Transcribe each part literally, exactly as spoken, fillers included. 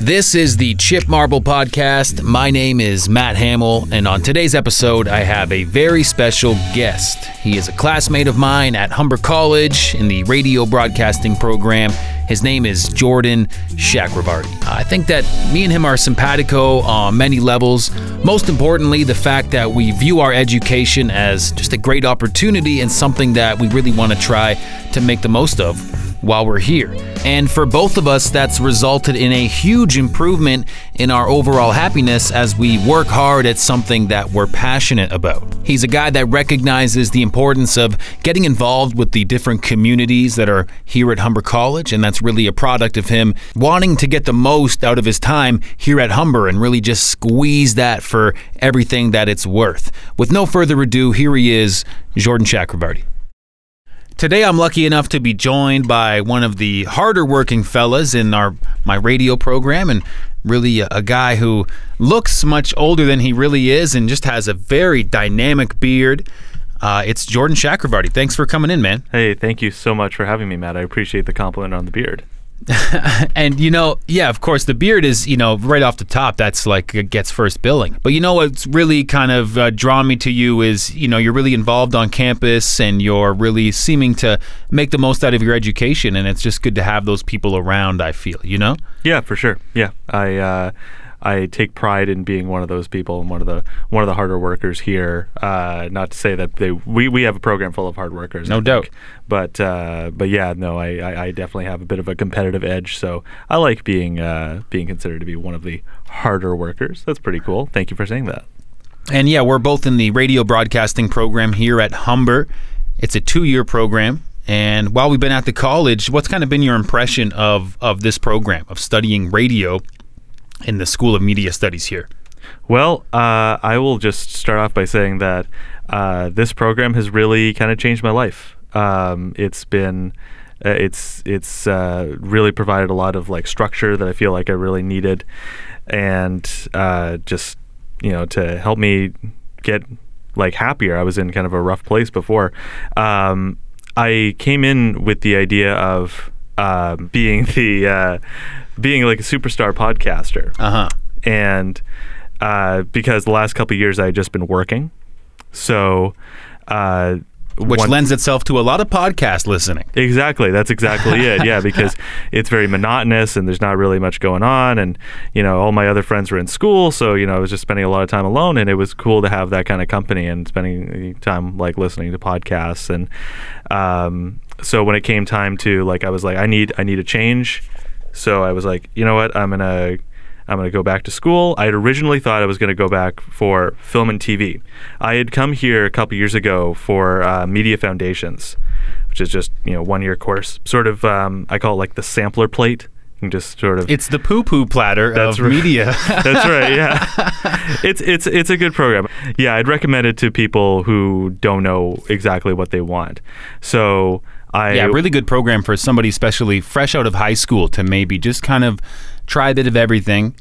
This is the Chip Marble Podcast. My name is Matt Hamill, and on today's episode, I have a very special guest. He is a classmate of mine at Humber College in the radio broadcasting program. His name is Jordan Chakravarty. I think that me and him are simpatico on many levels. Most importantly, the fact that we view our education as just a great opportunity and something that we really want to try to make the most of while we're here. And for both of us, that's resulted in a huge improvement in our overall happiness as we work hard at something that we're passionate about. He's a guy that recognizes the importance of getting involved with the different communities that are here at Humber College, and that's really a product of him wanting to get the most out of his time here at Humber and really just squeeze that for everything that it's worth. With no further ado, here he is, Jordan Chakravarty. Today I'm lucky enough to be joined by one of the harder working fellas in our my radio program, and really a, a guy who looks much older than he really is and just has a very dynamic beard. Uh, it's Jordan Chakravarty. Thanks for coming in, man. Hey, thank you so much for having me, Matt. I appreciate the compliment on the beard. And, you know, yeah, of course, the beard is, you know, right off the top, that's like it gets first billing. But you know what's really kind of uh, drawn me to you is, you know, you're really involved on campus and you're really seeming to make the most out of your education. And it's just good to have those people around, I feel, you know? Yeah, for sure. Yeah. I, uh, I take pride in being one of those people and one of the one of the harder workers here. Uh, not to say that they we, we have a program full of hard workers, no doubt. But uh, but yeah, no, I, I, I definitely have a bit of a competitive edge. So I like being uh, being considered to be one of the harder workers. That's pretty cool. Thank you for saying that. And yeah, we're both in the radio broadcasting program here at Humber. It's a two-year program. And while we've been at the college, what's kind of been your impression of of this program, of studying radio in the School of Media Studies here? Well, uh, I will just start off by saying that uh, this program has really kind of changed my life. Um, it's been, uh, it's it's uh, really provided a lot of like structure that I feel like I really needed, and uh, just you know to help me get like happier. I was in kind of a rough place before. Um, I came in with the idea of uh, being the uh, being like a superstar podcaster. Uh-huh. And uh, because the last couple of years I had just been working. So uh, which one, lends itself to a lot of podcast listening. Exactly. That's exactly it. Yeah, because it's very monotonous and there's not really much going on. And, you know, all my other friends were in school. So, you know, I was just spending a lot of time alone, and it was cool to have that kind of company and spending time like listening to podcasts. And um, so when it came time to like, I was like, I need, I need a change. So I was like, you know what, I'm gonna I'm gonna go back to school. I had originally thought I was gonna go back for film and T V. I had come here a couple years ago for uh, Media Foundations, which is just you know one year course. Sort of um, I call it like the sampler plate. You can just sort of it's the poo poo platter that's of right. media. That's right. Yeah, it's it's it's a good program. Yeah, I'd recommend it to people who don't know exactly what they want. So. I, yeah, really good program for somebody especially fresh out of high school to maybe just kind of try a bit of everything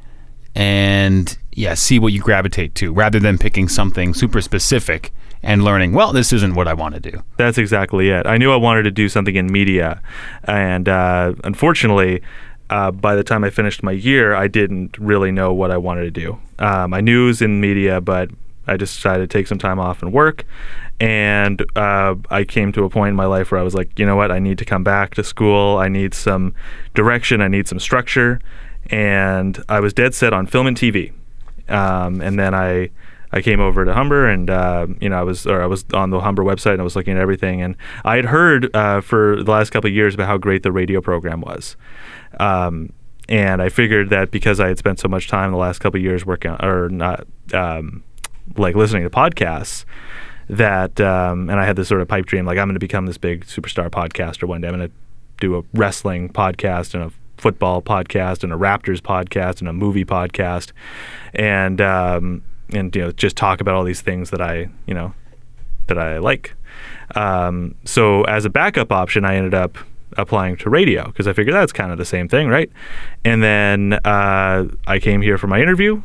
and yeah, see what you gravitate to rather than picking something super specific and learning, well, this isn't what I want to do. That's exactly it. I knew I wanted to do something in media, and uh, unfortunately, uh, by the time I finished my year, I didn't really know what I wanted to do. Um, I knew it was in media, but I just decided to take some time off and work. And uh, I came to a point in my life where I was like, you know what, I need to come back to school. I need some direction. I need some structure. And I was dead set on film and T V. Um, and then I I came over to Humber, and uh, you know I was or I was on the Humber website and I was looking at everything. And I had heard uh, for the last couple of years about how great the radio program was. Um, and I figured that because I had spent so much time the last couple of years working on, or not um, like listening to podcasts, that um, and I had this sort of pipe dream, like I'm going to become this big superstar podcaster one day. I'm going to do a wrestling podcast and a football podcast and a Raptors podcast and a movie podcast, and um, and you know just talk about all these things that I you know that I like. Um, so as a backup option, I ended up applying to radio because I figured that's kind of the same thing, right? And then uh, I came here for my interview.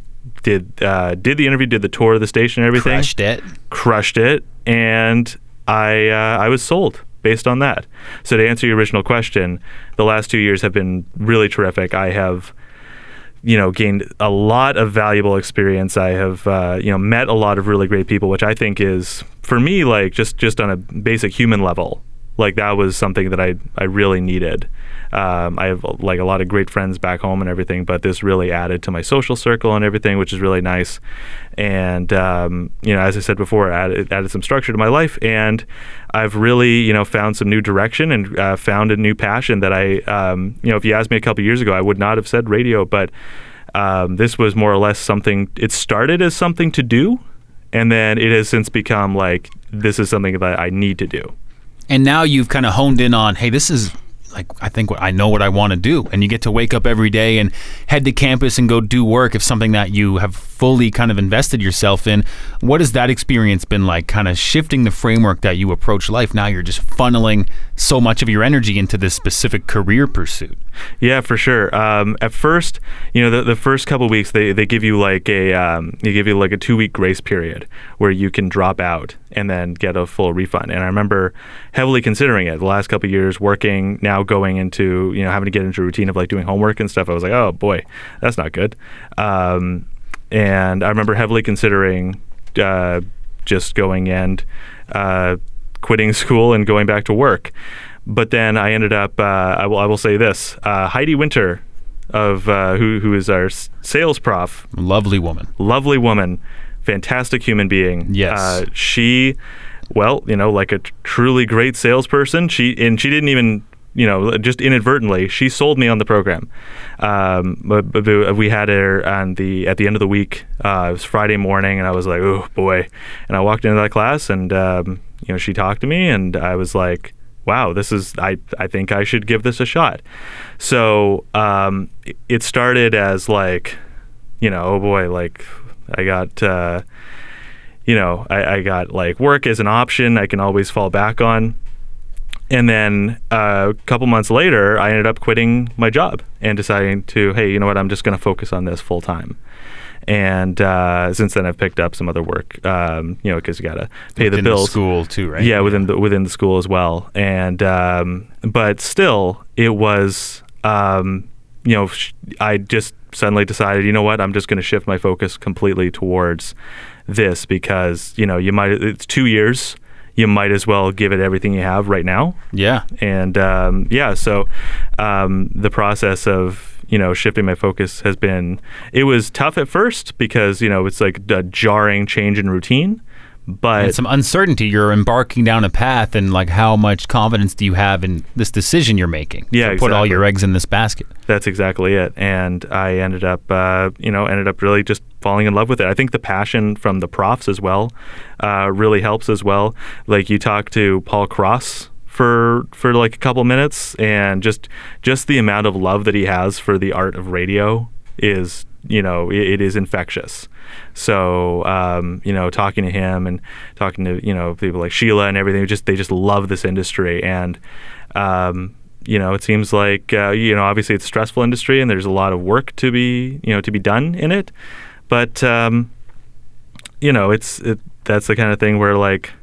Did uh, did the interview, did the tour of the station and everything. Crushed it. Crushed it, and I uh, I was sold based on that. So to answer your original question, the last two years have been really terrific. I have you know, gained a lot of valuable experience. I have, uh, you know, met a lot of really great people, which I think is, for me, like just, just on a basic human level, like that was something that I, I really needed. Um, I have like a lot of great friends back home and everything, but this really added to my social circle and everything, which is really nice. And, um, you know, as I said before, it added, it added some structure to my life, and I've really, you know, found some new direction and uh, found a new passion that I, um, you know, if you asked me a couple years ago, I would not have said radio, but um, this was more or less something, it started as something to do, and then it has since become like, this is something that I need to do. And now you've kind of honed in on, hey, this is like, I think what I know what I want to do. And you get to wake up every day and head to campus and go do work if something that you have fully kind of invested yourself in. What has that experience been like, kind of shifting the framework that you approach life? Now you're just funneling so much of your energy into this specific career pursuit. Yeah, for sure. Um, at first, you know, the, the first couple of weeks, they, they give you like a um, they give you like a two week grace period where you can drop out and then get a full refund. And I remember heavily considering it the last couple of years, working, now going into, you know, having to get into a routine of like doing homework and stuff. I was like, oh boy, that's not good. Um, and I remember heavily considering uh, just going and uh, quitting school and going back to work. But then I ended up, uh, I will I will say this, uh, Heidi Winter, of uh, who who is our s- sales prof. Lovely woman. Lovely woman. Fantastic human being. Yes. Uh, she, well, you know, like a t- truly great salesperson, she and she didn't even, you know, just inadvertently, she sold me on the program. Um, but, but we had her on the at the end of the week. Uh, it was Friday morning, and I was like, oh boy. And I walked into that class, and um, you know, she talked to me, and I was like, wow, this is, I, I think I should give this a shot. So um, it started as like, you know, oh boy, like I got, uh, you know, I, I got like work as an option I can always fall back on. And then uh, a couple months later, I ended up quitting my job and deciding to, hey, you know what, I'm just going to focus on this full time. And uh, since then, I've picked up some other work, um, you know, because you got to pay within the bills. The school too, right? Yeah, within the within the school as well. And um, but still, it was, um, you know, sh- I just suddenly decided, you know what, I'm just going to shift my focus completely towards this because, you know, you might it's two years. You might as well give it everything you have right now. Yeah. And um, yeah, so um, the process of, you know, shifting my focus has been, it was tough at first because, you know, it's like a jarring change in routine, but and some uncertainty. You're embarking down a path, and like, how much confidence do you have in this decision you're making? Yeah, to exactly. Put all your eggs in this basket. That's exactly it. And I ended up, uh, you know, ended up really just falling in love with it. I think the passion from the profs as well uh, really helps as well. Like you talk to Paul Cross for for like a couple minutes, and just just the amount of love that he has for the art of radio is, you know, it, it is infectious. So um, you know, talking to him and talking to, you know, people like Sheila and everything, just they just love this industry. And um, you know, it seems like uh, you know, obviously it's a stressful industry and there's a lot of work to be, you know, to be done in it. But um, you know, it's it, that's the kind of thing where like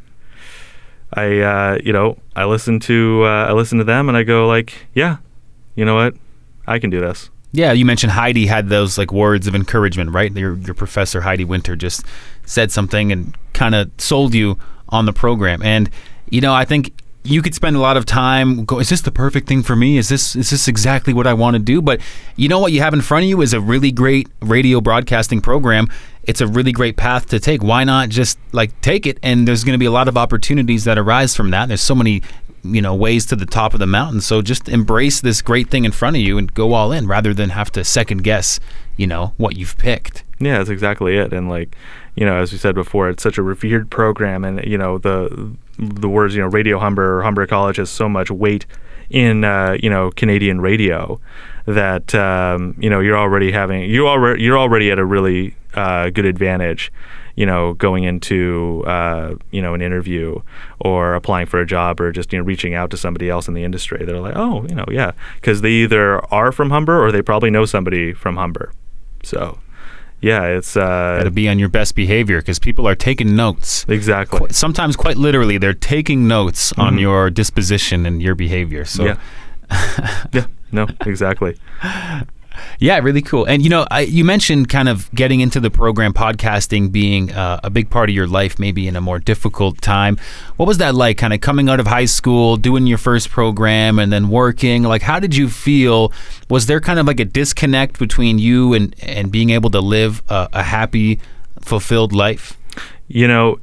I uh, you know, I listen to uh, I listen to them and I go like, yeah, you know what, I can do this. Yeah, you mentioned Heidi had those like words of encouragement, right? Your your professor Heidi Winter just said something and kind of sold you on the program. And you know, I think you could spend a lot of time go, is this the perfect thing for me? Is this is this exactly what I want to do? But you know what you have in front of you is a really great radio broadcasting program. It's a really great path to take. Why not just like take it? And there's going to be a lot of opportunities that arise from that. There's so many, you know, ways to the top of the mountain. So just embrace this great thing in front of you and go all in rather than have to second guess, you know, what you've picked. Yeah, that's exactly it. And like, you know, as we said before, it's such a revered program, and you know, the the words, you know, Radio Humber or Humber College has so much weight in uh, you know, Canadian radio that um, you know, you're already having you already you're already at a really uh, good advantage, you know, going into uh, you know, an interview or applying for a job or just, you know, reaching out to somebody else in the industry. They're like, oh, you know, yeah, because they either are from Humber or they probably know somebody from Humber. So yeah, it's uh, got to be on your best behavior because people are taking notes. Exactly. Qu- sometimes quite literally, they're taking notes Mm-hmm. on your disposition and your behavior. So yeah, yeah, no, exactly. Yeah, really cool. And, you know, I, you mentioned kind of getting into the program, podcasting being uh, a big part of your life, maybe in a more difficult time. What was that like, kind of coming out of high school, doing your first program, and then working? Like, how did you feel? Was there kind of like a disconnect between you and, and being able to live a, a happy, fulfilled life? You know,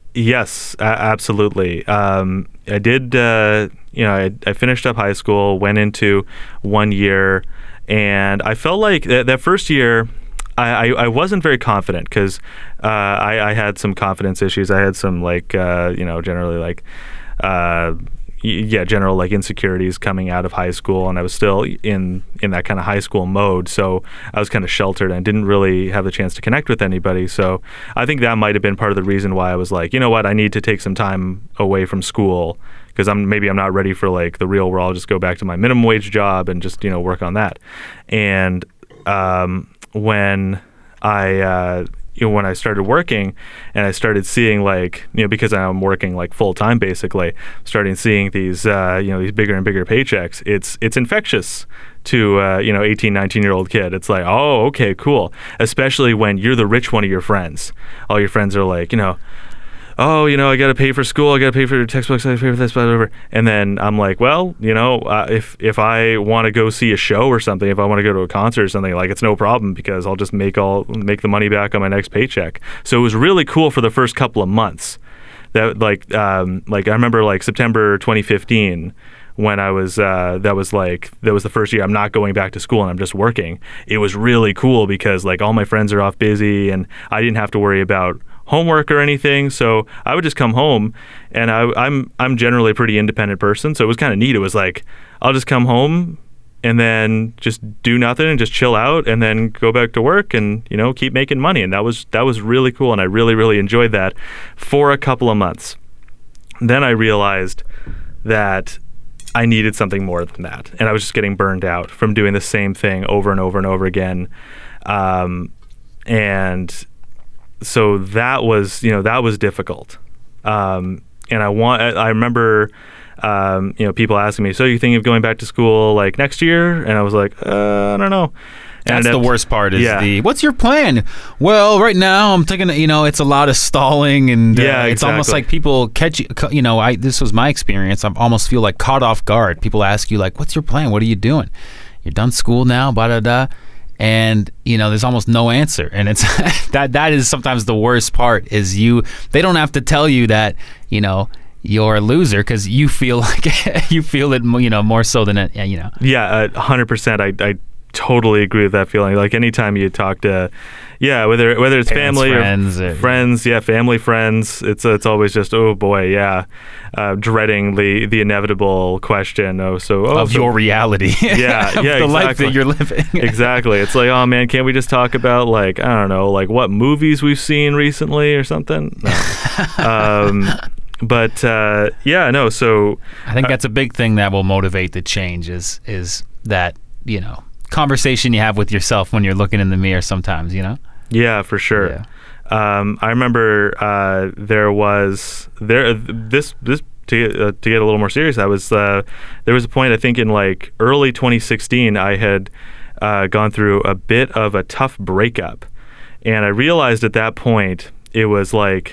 yes, a- absolutely. Um, I did, uh, you know, I, I finished up high school, went into one year, and I felt like th- that first year, I, I, I wasn't very confident because uh, I, I had some confidence issues. I had some, like, uh, you know, generally, like, uh, yeah, general like insecurities coming out of high school, and I was still in in that kind of high school mode. So I was kind of sheltered and didn't really have the chance to connect with anybody. So I think that might have been part of the reason why I was like, you know what, I need to take some time away from school because I'm maybe I'm not ready for like the real world. I'll just go back to my minimum wage job and just, you know, work on that. And um, when I uh, you know, when I started working and I started seeing like, you know, because I'm working like full time basically, starting seeing these, uh, you know, these bigger and bigger paychecks, it's, it's infectious to, uh, you know, eighteen, nineteen year old kid. It's like, oh, okay, cool. Especially when you're the rich one of your friends. All your friends are like, you know, oh, you know, I got to pay for school, I got to pay for your textbooks, I got to pay for this, whatever. And then I'm like, well, you know, uh, if if I want to go see a show or something, if I want to go to a concert or something, like, it's no problem because I'll just make all make the money back on my next paycheck. So it was really cool for the first couple of months. That like um, like I remember like September twenty fifteen. When I was, uh, that was like, that was the first year I'm not going back to school and I'm just working. It was really cool because like all my friends are off busy and I didn't have to worry about homework or anything. So I would just come home, and I, I'm I'm generally a pretty independent person. So it was kind of neat. It was like, I'll just come home and then just do nothing and just chill out and then go back to work and, you know, keep making money. And that was that was really cool. And I really, really enjoyed that for a couple of months. Then I realized that I needed something more than that. And I was just getting burned out from doing the same thing over and over and over again. Um, and so that was, you know, that was difficult. Um, and I want, I remember, um, you know, people asking me, so you thinking of going back to school like next year? And I was like, uh, I don't know. That's and the worst part is yeah. the, what's your plan? Well, right now I'm thinking, you know, it's a lot of stalling and uh, yeah, it's exactly. almost like people catch you, you know, I, this was my experience. I almost feel like caught off guard. People ask you like, what's your plan? What are you doing? You're done school now, blah, blah, blah. And, you know, there's almost no answer. And it's that that is sometimes the worst part is you, they don't have to tell you that, you know, you're a loser because you feel like you feel it, you know, more so than it, you know. Yeah, a hundred percent. I, I totally agree with that feeling. Like anytime you talk to, yeah, whether whether it's Parents, family friends, or or, friends, yeah, family, friends, it's it's always just, oh boy, yeah, uh, dreading the the inevitable question. Oh, so oh, of so, your reality, yeah, of yeah, the exactly. life that you're living. Exactly. It's like, oh man, can't we just talk about like, I don't know, like what movies we've seen recently or something? No. um, but uh, yeah, no. So I think that's a big thing that will motivate the change. Is is that, you know, conversation you have with yourself when you're looking in the mirror sometimes, you know? Yeah, for sure. Yeah. Um, I remember uh, there was there this this to get, uh, to get a little more serious. I was uh, there was a point, I think in like early twenty sixteen, I had uh, gone through a bit of a tough breakup, and I realized at that point it was like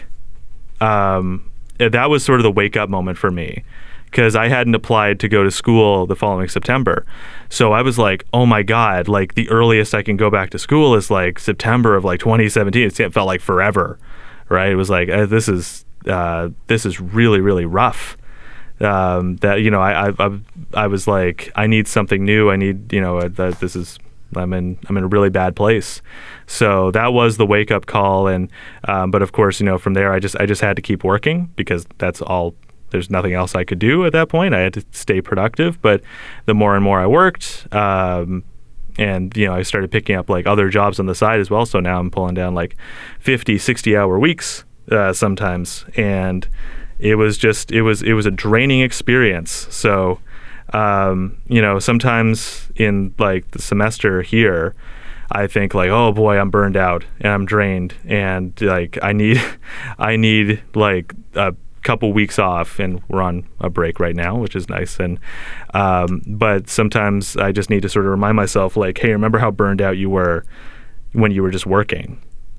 um, that was sort of the wake up moment for me. Because I hadn't applied to go to school the following September. So I was like, oh my God, like the earliest I can go back to school is like September of like twenty seventeen. It felt like forever, right? It was like, uh, this is uh, this is really, really rough. Um, that, you know, I, I, I, I was like, I need something new. I need, you know, uh, that this is, I'm in, I'm in a really bad place. So that was the wake up call. And, um, but of course, you know, from there, I just, I just had to keep working because that's all. There's nothing else I could do at that point. I had to stay productive, but the more and more I worked, um, and, you know, I started picking up like other jobs on the side as well. So now I'm pulling down like fifty, sixty hour weeks uh, sometimes. And it was just, it was, it was a draining experience. So, um, you know, sometimes in like the semester here, I think like, oh boy, I'm burned out and I'm drained and like I need, I need like a couple weeks off, and we're on a break right now, which is nice. And um, but sometimes I just need to sort of remind myself, like, hey, remember how burned out you were when you were just working.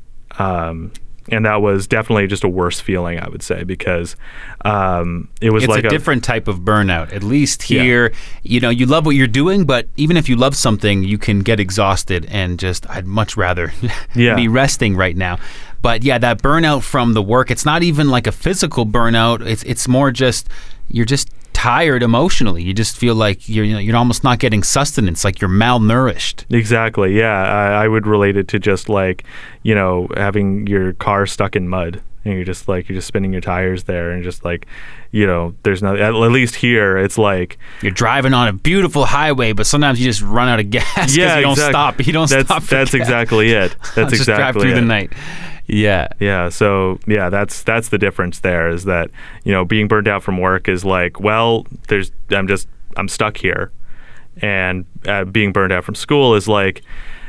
Um, and that was definitely just a worse feeling, I would say, because um, it was it's like a, a different type of burnout. At least here, yeah. you know, you love what you're doing, but even if you love something, you can get exhausted and just, I'd much rather yeah. be resting right now. But yeah, that burnout from the work, it's not even like a physical burnout. It's it's more just, you're just tired emotionally. You just feel like you're you know, you're almost not getting sustenance, like you're malnourished. Exactly. Yeah, I, I would relate it to just like, you know, having your car stuck in mud, and you're just like you're just spinning your tires there, and just like, you know, there's no. At least here, it's like you're driving on a beautiful highway, but sometimes you just run out of gas because yeah, you don't exactly. stop. You don't that's, stop. That's gas. exactly it. That's just exactly drive through it. the night. Yeah. Yeah. So yeah, that's that's the difference there, is that, you know, being burned out from work is like, well, there's I'm just I'm stuck here, and uh, being burned out from school is like,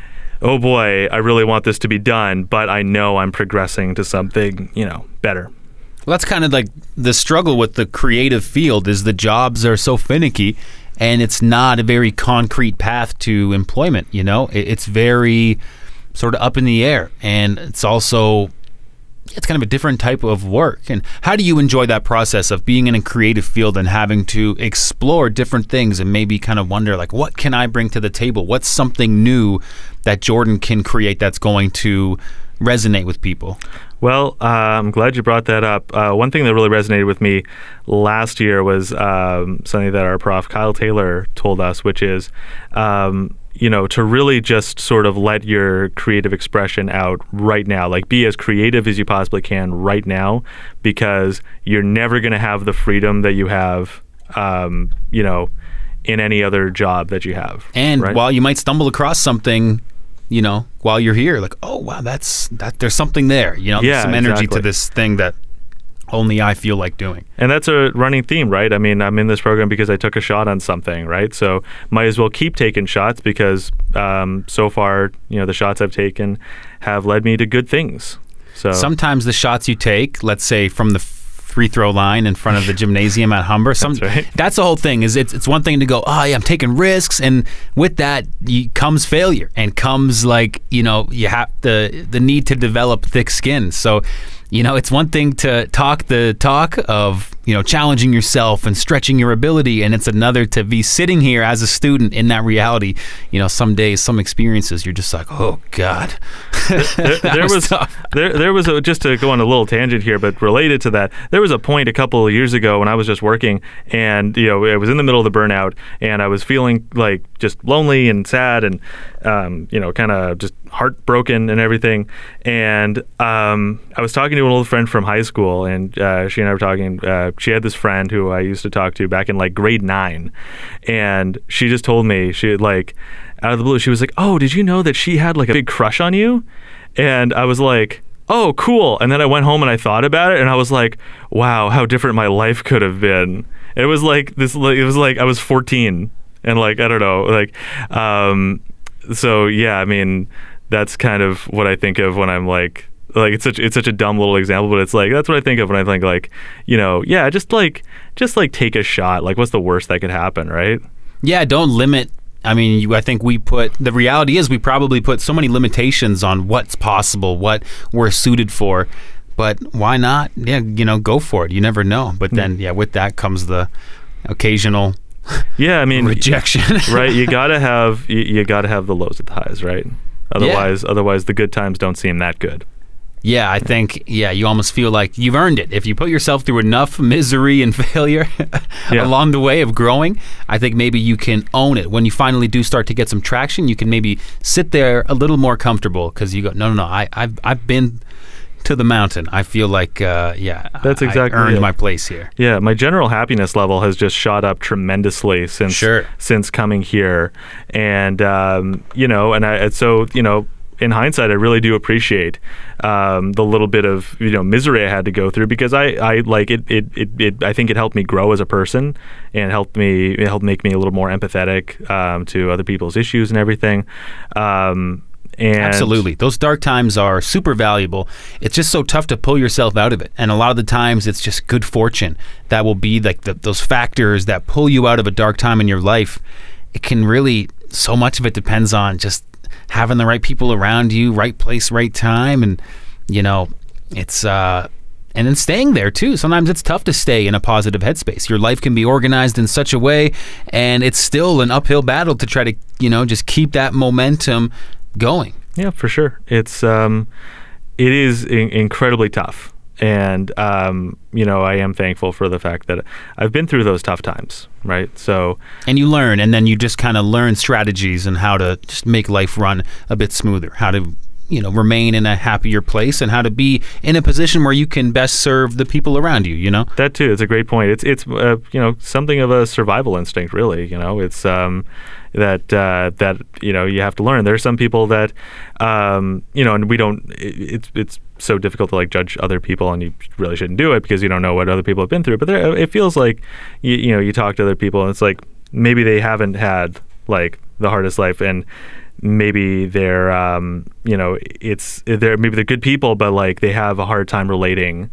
oh boy, I really want this to be done, but I know I'm progressing to something, you know, better. Well, that's kind of like the struggle with the creative field, is the jobs are so finicky, and it's not a very concrete path to employment. You know, it, it's very sort of up in the air, and it's also it's kind of a different type of work. And how do you enjoy that process of being in a creative field and having to explore different things and maybe kind of wonder, like, what can I bring to the table? What's something new that Jordan can create that's going to resonate with people? Well, uh, I'm glad you brought that up. Uh, one thing that really resonated with me last year was um, something that our prof, Kyle Taylor, told us, which is, um, you know, to really just sort of let your creative expression out right now. Like, be as creative as you possibly can right now, because you're never going to have the freedom that you have, um, you know, in any other job that you have. And right? while you might stumble across something, you know, while you're here, like, oh wow, that's that. There's something there. You know, yeah, there's some energy exactly. to this thing that only I feel like doing. And that's a running theme, right? I mean, I'm in this program because I took a shot on something, right? So might as well keep taking shots, because um, so far, you know, the shots I've taken have led me to good things. So sometimes the shots you take, let's say from the free throw line in front of the gymnasium at Humber, some, that's right. That's the whole thing. Is it's it's one thing to go, oh yeah, I'm taking risks, and with that you, comes failure, and comes like, you know, you have the the need to develop thick skin. So, you know, it's one thing to talk the talk of, you know, challenging yourself and stretching your ability, and it's another to be sitting here as a student in that reality. You know, some days, some experiences, you're just like, oh God. there, there was, was there there was a, just to go on a little tangent here, but related to that, there was a point a couple of years ago when I was just working, and you know, I was in the middle of the burnout, and I was feeling like just lonely and sad, and um, you know, kind of just heartbroken and everything. And um, I was talking to an old friend from high school, and uh, she and I were talking. Uh, she had this friend who I used to talk to back in like grade nine, and she just told me, she had like, out of the blue, she was like, "Oh, did you know that she had like a big crush on you?" And I was like, "Oh, cool." And then I went home and I thought about it, and I was like, "Wow, how different my life could have been." It was like this. It was like I was fourteen, and like I don't know, like, um, so yeah. I mean, that's kind of what I think of when I'm like. Like it's such it's such a dumb little example, but it's like that's what I think of when I think like, you know, yeah, just like just like take a shot. Like, what's the worst that could happen, right? Yeah, don't limit. I mean, you, I think we put the reality is we probably put so many limitations on what's possible, what we're suited for. But why not? Yeah, you know, go for it. You never know. But then, yeah, with that comes the occasional yeah, I mean rejection. Right? You gotta have you, you gotta have the lows at the highs, right? Otherwise, yeah. otherwise the good times don't seem that good. Yeah, I think, yeah, you almost feel like you've earned it. If you put yourself through enough misery and failure yeah. along the way of growing, I think maybe you can own it. When you finally do start to get some traction, you can maybe sit there a little more comfortable, because you go, no, no, no, I, I've, I've been to the mountain. I feel like, uh, yeah, that's exactly I earned it. my place here. Yeah, my general happiness level has just shot up tremendously since sure. since coming here. And, um, you know, and I, so, you know, in hindsight, I really do appreciate um, the little bit of, you know, misery I had to go through, because I, I like it, it, it, it, I think it helped me grow as a person, and helped me, it helped make me a little more empathetic um, to other people's issues and everything. Um, And Absolutely. Those dark times are super valuable. It's just so tough to pull yourself out of it. And a lot of the times it's just good fortune that will be like the, those factors that pull you out of a dark time in your life. It can really, so much of it depends on just having the right people around you, right place, right time. And, you know, it's, uh, and then staying there too. Sometimes it's tough to stay in a positive headspace. Your life can be organized in such a way, and it's still an uphill battle to try to, you know, just keep that momentum going. Yeah, for sure. It's, um, it is in- incredibly tough. And, um, you know, I am thankful for the fact that I've been through those tough times, right? So, and you learn, and then you just kind of learn strategies and how to just make life run a bit smoother, how to, you know, remain in a happier place, and how to be in a position where you can best serve the people around you, you know? That too, it's a great point. It's, it's uh, you know, something of a survival instinct, really, you know? It's, um, that, uh, that, you know, you have to learn. There are some people that, um, you know, and we don't, it, it's, it's so difficult to like judge other people, and you really shouldn't do it because you don't know what other people have been through. But there, it feels like, you, you know, you talk to other people and it's like, maybe they haven't had like the hardest life, and maybe they're, um, you know, it's, they're, maybe they're good people, but like they have a hard time relating,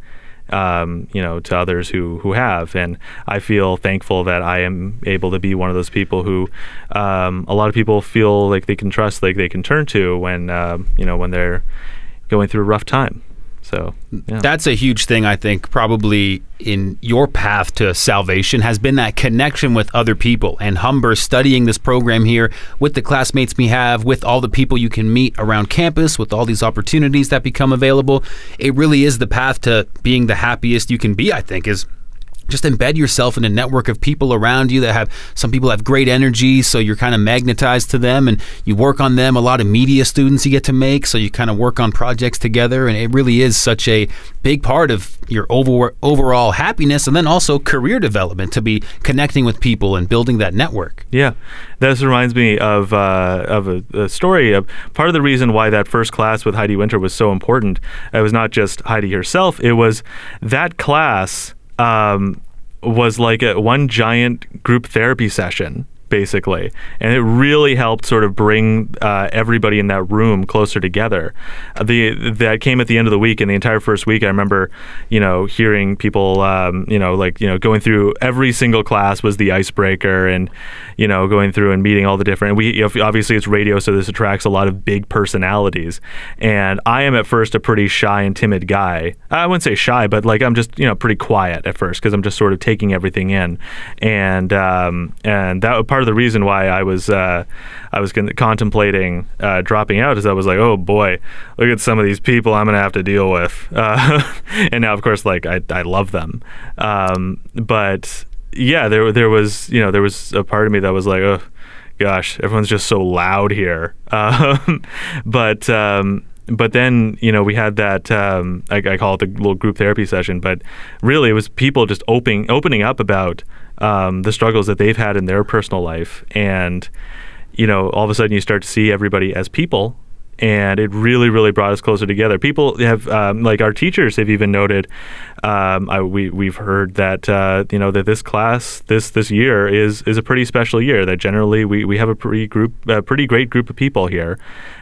um, you know, to others who, who have. And I feel thankful that I am able to be one of those people who, um, a lot of people feel like they can trust, like they can turn to when, um, you know, when they're going through a rough time. So yeah. That's a huge thing, I think, probably in your path to salvation has been that connection with other people. And Humber, studying this program here with the classmates we have, with all the people you can meet around campus, with all these opportunities that become available, it really is the path to being the happiest you can be, I think, is just embed yourself in a network of people around you that have, some people have great energy, so you're kind of magnetized to them and you work on them. A lot of media students you get to make, so you kind of work on projects together, and it really is such a big part of your over, overall happiness, and then also career development, to be connecting with people and building that network. Yeah, this reminds me of uh, of a, a story. Of part of the reason why that first class with Heidi Winter was so important, it was not just Heidi herself, it was that class um, was like a one giant group therapy session, basically. And it really helped sort of bring uh, everybody in that room closer together. Uh, the that came at the end of the week, and the entire first week, I remember, you know, hearing people, um, you know, like, you know, going through every single class was the icebreaker, and, you know, going through and meeting all the different, we, you know, obviously it's radio, so this attracts a lot of big personalities. And I am at first a pretty shy and timid guy. I wouldn't say shy, but like I'm just, you know, pretty quiet at first because I'm just sort of taking everything in. And, um, and that part of the reason why I was uh, I was con- contemplating uh, dropping out is I was like, oh boy, look at some of these people I'm gonna have to deal with. Uh, and now, of course, like I I love them, um, but yeah, there there was you know there was a part of me that was like, oh gosh, everyone's just so loud here. Um, but um, But then, you know, we had that, um, I, I call it the little group therapy session, but really it was people just opening, opening up about um, the struggles that they've had in their personal life. And, you know, all of a sudden you start to see everybody as people, and it really, really brought us closer together. People have, um, like our teachers have even noted, um, I, we, we've heard that, uh, you know, that this class, this this year is is a pretty special year, that generally we, we have a pretty group, a pretty great group of people here.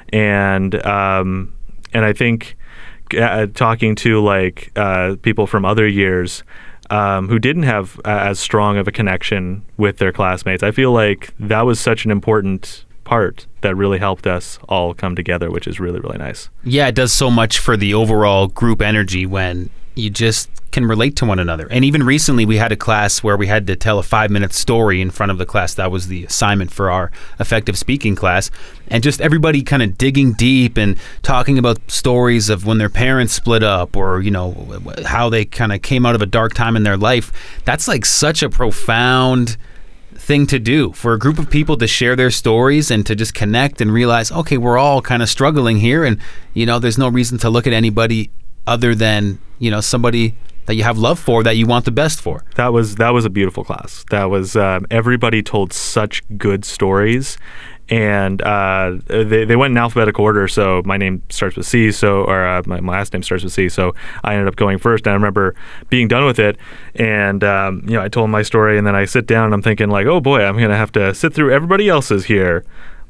And um, and I think uh, talking to like uh, people from other years um, who didn't have uh, as strong of a connection with their classmates, I feel like that was such an important part that really helped us all come together, which is really, really nice. Yeah, it does so much for the overall group energy when you just can relate to one another. And even recently we had a class where we had to tell a five-minute story in front of the class. That was the assignment for our effective speaking class. And just everybody kind of digging deep and talking about stories of when their parents split up, or, you know, how they kind of came out of a dark time in their life. That's like such a profound thing to do for a group of people to share their stories and to just connect and realize, okay, we're all kind of struggling here, and, you know, there's no reason to look at anybody other than, you know, somebody that you have love for, that you want the best for. That was that was a beautiful class. That was um, everybody told such good stories, and uh, they they went in alphabetical order. So my name starts with C, so or uh, my, my last name starts with C. So I ended up going first. And I remember being done with it, and um, you know, I told my story, and then I sit down, and I'm thinking like, oh boy, I'm gonna have to sit through everybody else's here.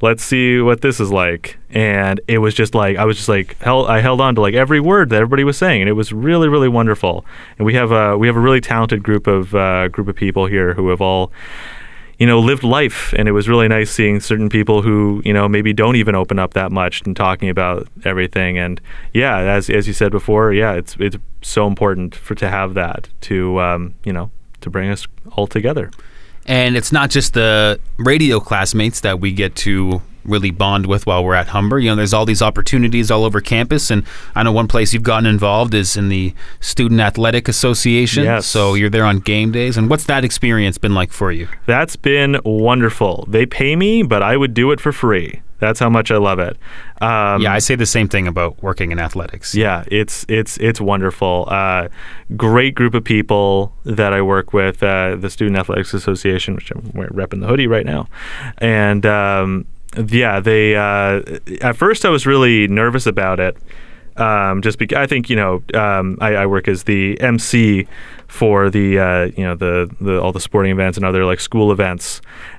let's see what this is like. And it was just like, I was just like, held, I held on to like every word that everybody was saying. And it was really, really wonderful. And we have a, we have a really talented group of, uh, group of people here who have all, you know, lived life. And it was really nice seeing certain people who, you know, maybe don't even open up that much and talking about everything. And yeah, as as you said before, yeah, it's it's so important for to have that to, um, you know, to bring us all together. And it's not just the radio classmates that we get to really bond with while we're at Humber. You know, there's all these opportunities all over campus, and I know one place you've gotten involved is in the Student Athletic Association. Yes. So you're there on game days, and what's that experience been like for you? That's been wonderful. They pay me, but I would do it for free. That's how much I love it. Um, yeah, I say the same thing about working in athletics. Yeah, it's it's it's wonderful. Uh, great group of people that I work with, uh, the Student Athletics Association, which I'm repping the hoodie right now, and um, yeah, they. Uh, at first, I was really nervous about it. Um, just because I think you know um, I, I work as the M C for the uh, you know the, the all the sporting events and other like school events,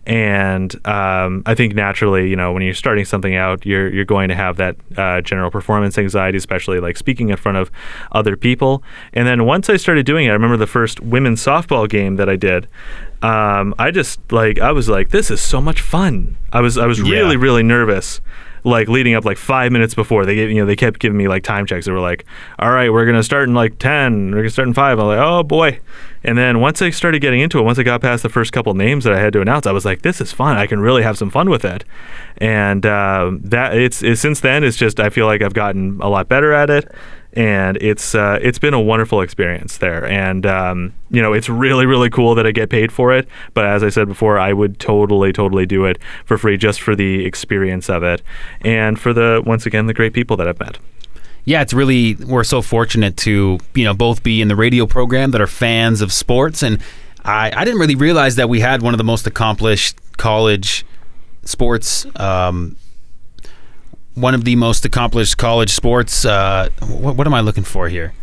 and um, I think naturally you know when you're starting something out you're you're going to have that uh, general performance anxiety, especially like speaking in front of other people. And then once I started doing it, I remember the first women's softball game that I did. Um, I just like I was like, this is so much fun. I was I was Yeah. really really nervous. Like leading up like five minutes before they gave, you know, they kept giving me like time checks. They were like, all right, we're going to start in like ten, we're going to start in five. I'm like, oh boy. And then once I started getting into it, once I got past the first couple names that I had to announce, I was like, this is fun. I can really have some fun with it. And um, that it's, it's since then, it's just, I feel like I've gotten a lot better at it. And it's uh, it's been a wonderful experience there. And, um, you know, it's really, really cool that I get paid for it. But as I said before, I would totally, totally do it for free just for the experience of it. And for the, once again, the great people that I've met. Yeah, it's really, we're so fortunate to, you know, both be in the radio program that are fans of sports. And I, I didn't really realize that we had one of the most accomplished college sports um one of the most accomplished college sports. Uh, what, what am I looking for here?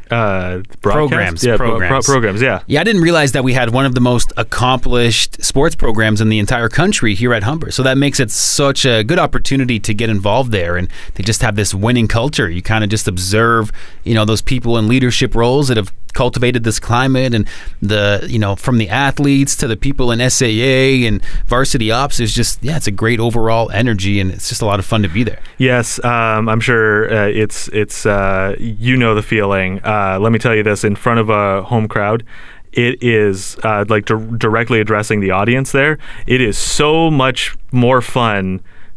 Uh, programs. Yeah, programs. Pro, pro, programs. Yeah. Yeah, I didn't realize that we had one of the most accomplished sports programs in the entire country here at Humber. So that makes it such a good opportunity to get involved there. And they just have this winning culture. You kind of just observe, you know, those people in leadership roles that have cultivated this climate, and the, you know, from the athletes to the people in S A A and varsity ops, is just, yeah, it's a great overall energy, and it's just a lot of fun to be there. Yes, um, I'm sure uh, it's, it's uh, you know the feeling. Uh, let me tell you this, in front of a home crowd, it is uh, like di- directly addressing the audience there. It is so much more fun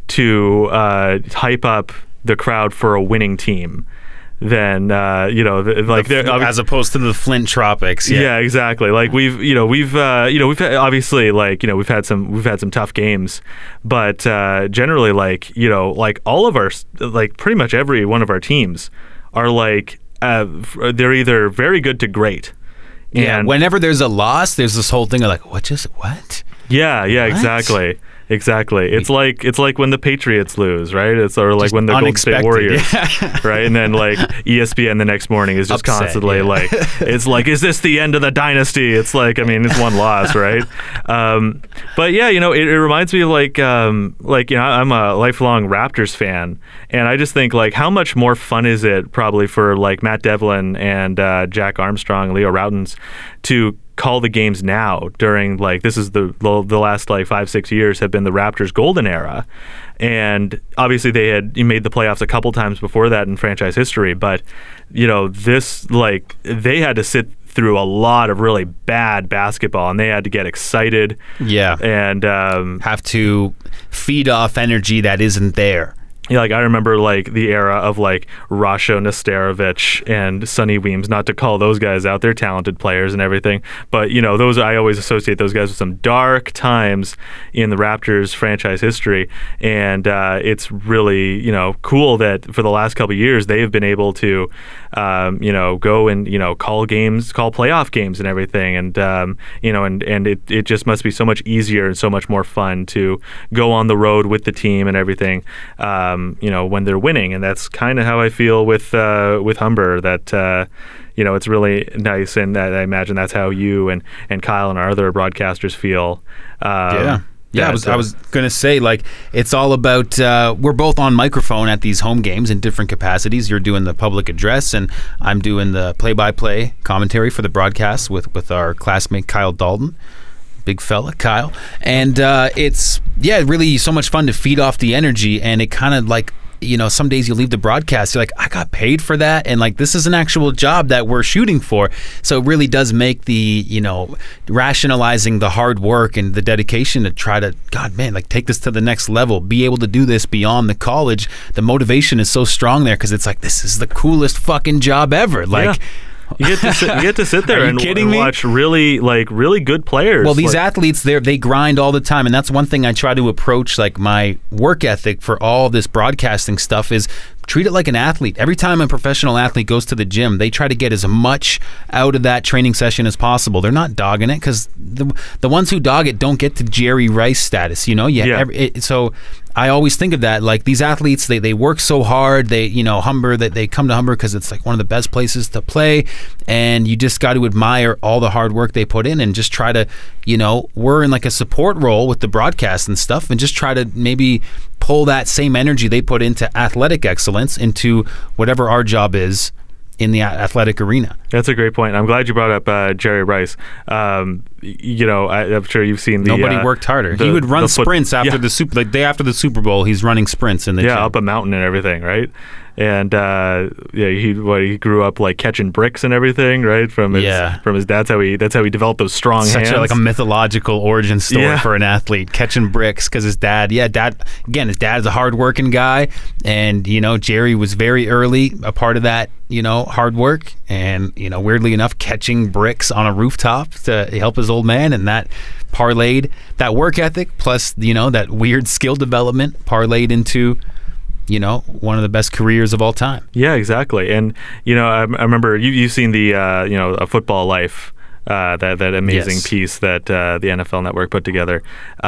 to uh, hype up the crowd for a winning team than uh, you know, the, like the, as opposed to the Flint Tropics. Yeah, yeah, exactly. Like we've, you know, we've, uh, you know, we've had, obviously, like, you know, we've had some, we've had some tough games, but uh, generally, like, you know, like all of our, like pretty much every one of our teams are like, uh, they're either very good to great. And yeah. Whenever there's a loss, there's this whole thing of like, what just what? Yeah. Yeah. What? Exactly. Exactly. It's like it's like when the Patriots lose, right? It's or like just when the Golden State Warriors, yeah. right? And then like E S P N the next morning is just Upset, constantly yeah. like, it's like, is this the end of the dynasty? It's like, I mean, it's one loss, right? Um, but yeah, you know, it, it reminds me of like, um, like you know, I'm a lifelong Raptors fan, and I just think like, how much more fun is it probably for like Matt Devlin and uh, Jack Armstrong, Leo Routens, to call the games now during like this is the the last like five six years have been the Raptors golden era, and obviously they had made the playoffs a couple times before that in franchise history, but you know this like they had to sit through a lot of really bad basketball, and they had to get excited, yeah, and um, have to feed off energy that isn't there. Yeah, like I remember like the era of like Rasho Nesterovic and Sonny Weems, not to call those guys out, they're talented players and everything, but you know, those I always associate those guys with some dark times in the Raptors franchise history, and uh, it's really, you know, cool that for the last couple of years they've been able to um, you know, go and, you know, call games, call playoff games and everything, and um, you know, and, and it, it just must be so much easier and so much more fun to go on the road with the team and everything. Um, you know, when they're winning, and that's kind of how I feel with uh, with Humber. That uh, you know, it's really nice, and I imagine that's how you and, and Kyle and our other broadcasters feel. Um, yeah, Yeah, that, I was uh, I was gonna say, like, it's all about uh, we're both on microphone at these home games in different capacities. You're doing the public address, and I'm doing the play-by-play commentary for the broadcast with with our classmate Kyle Dalton, big fella Kyle, and uh, it's yeah really so much fun to feed off the energy, and it kind of like. You know, some days you leave the broadcast, you're like, I got paid for that, and like this is an actual job that we're shooting for. So it really does make the, you know, rationalizing the hard work and the dedication to try to, God, man, like take this to the next level, be able to do this beyond the college. The motivation is so strong there because it's like, this is the coolest fucking job ever. Like, yeah. You get to sit, you get to sit there and, kidding and me? watch really like really good players. Well, these like, athletes, they they grind all the time, and that's one thing I try to approach. Like my work ethic for all this broadcasting stuff is treat it like an athlete. Every time a professional athlete goes to the gym, they try to get as much out of that training session as possible. They're not dogging it because the the ones who dog it don't get to Jerry Rice status. You know, yeah. Yeah. Every, it, so. I always think of that, like these athletes, they, they work so hard. They, you know, Humber, that they come to Humber because it's like one of the best places to play, and you just got to admire all the hard work they put in, and just try to, you know, we're in like a support role with the broadcast and stuff, and just try to maybe pull that same energy they put into athletic excellence into whatever our job is in the athletic arena. That's a great point. I'm glad you brought up uh, Jerry Rice. Um, you know, I, I'm sure you've seen the nobody uh, worked harder. the, he would run the foot, sprints after yeah. the super, the day after the Super Bowl. He's running sprints in the yeah gym. up a mountain and everything, right? And uh, yeah, he what, he grew up like catching bricks and everything, right? From his Yeah. from his dad's how he that's how he developed those strong Such hands. a, like a mythological origin story Yeah. for an athlete catching bricks because his dad, yeah, dad again, his dad's a hardworking guy, and you know Jerry was very early a part of that, you know, hard work, and you know weirdly enough, catching bricks on a rooftop to help his old man, and that parlayed that work ethic plus you know that weird skill development parlayed into. You know, one of the best careers of all time. Yeah, exactly. And you know, I, I remember you you've seen the uh, you know A Football Life, uh, that that amazing Yes. piece that uh, the N F L Network put together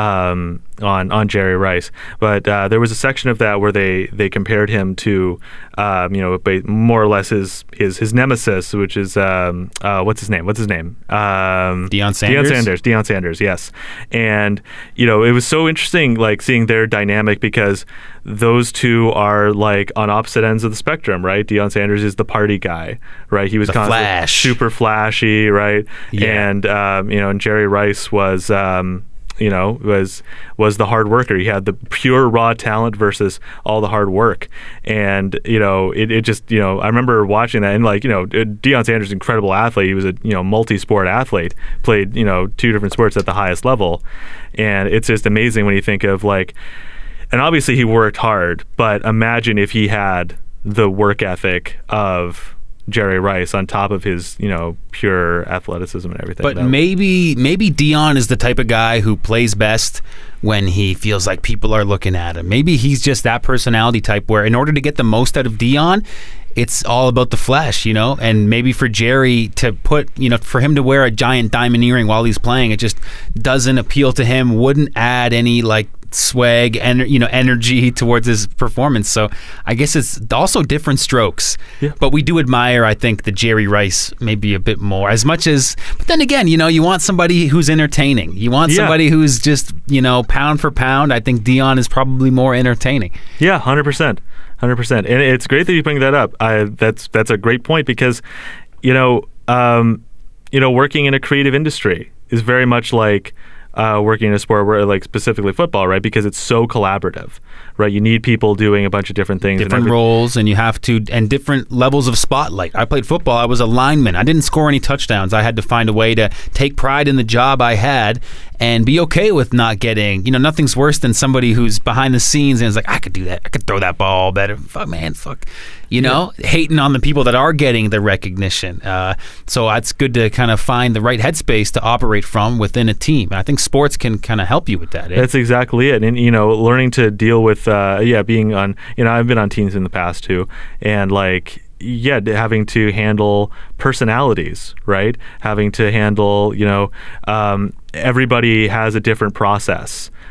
um, on on Jerry Rice. But uh, there was a section of that where they they compared him to um, you know ba- more or less his his his nemesis, which is um, uh, what's his name? What's his name? Um, Deion Sanders? Deion Sanders. Deion Sanders. Yes. And you know, it was so interesting, like seeing their dynamic because those two are like on opposite ends of the spectrum, right? Deion Sanders is the party guy, right? He was The constantly Flash. super flashy, right? Yeah. And um, you know, and Jerry Rice was, um, you know, was was the hard worker. He had the pure raw talent versus all the hard work, and you know, it, it just, you know, I remember watching that, and like, you know, Deion Sanders is an incredible athlete. He was a you know multi-sport athlete, played you know two different sports at the highest level, and it's just amazing when you think of like. And obviously he worked hard, but imagine if he had the work ethic of Jerry Rice on top of his, you know, pure athleticism and everything. But That- maybe maybe Deion is the type of guy who plays best when he feels like people are looking at him. Maybe he's just that personality type where in order to get the most out of Deion, it's all about the flesh, you know? And maybe for Jerry to put, you know, for him to wear a giant diamond earring while he's playing, it just doesn't appeal to him, wouldn't add any like swag and you know energy towards his performance. So I guess it's also different strokes. Yeah. But we do admire, I think, the Jerry Rice maybe a bit more. As much as, but then again, you know, you want somebody who's entertaining. You want Yeah. somebody who's just, you know, pound for pound. I think Deion is probably more entertaining. Yeah, one hundred percent. one hundred percent. And it's great that you bring that up. I, that's that's a great point because, you know, um, you know, working in a creative industry is very much like uh, working in a sport where, like specifically football, right? Because it's so collaborative, right? You need people doing a bunch of different things. Different and every- roles, and you have to, and different levels of spotlight. I played football. I was a lineman. I didn't score any touchdowns. I had to find a way to take pride in the job I had and be okay with not getting, you know, nothing's worse than somebody who's behind the scenes and is like, I could do that. I could throw that ball better. Fuck, man, fuck. You know, yeah. hating on the people that are getting the recognition. Uh, so it's good to kind of find the right headspace to operate from within a team. And I think sports can kind of help you with that. Eh? That's exactly it. And, you know, learning to deal with, uh, yeah, being on, you know, I've been on teams in the past too. And like, yeah, having to handle personalities, right? Having to handle, you know, um, everybody has a different process,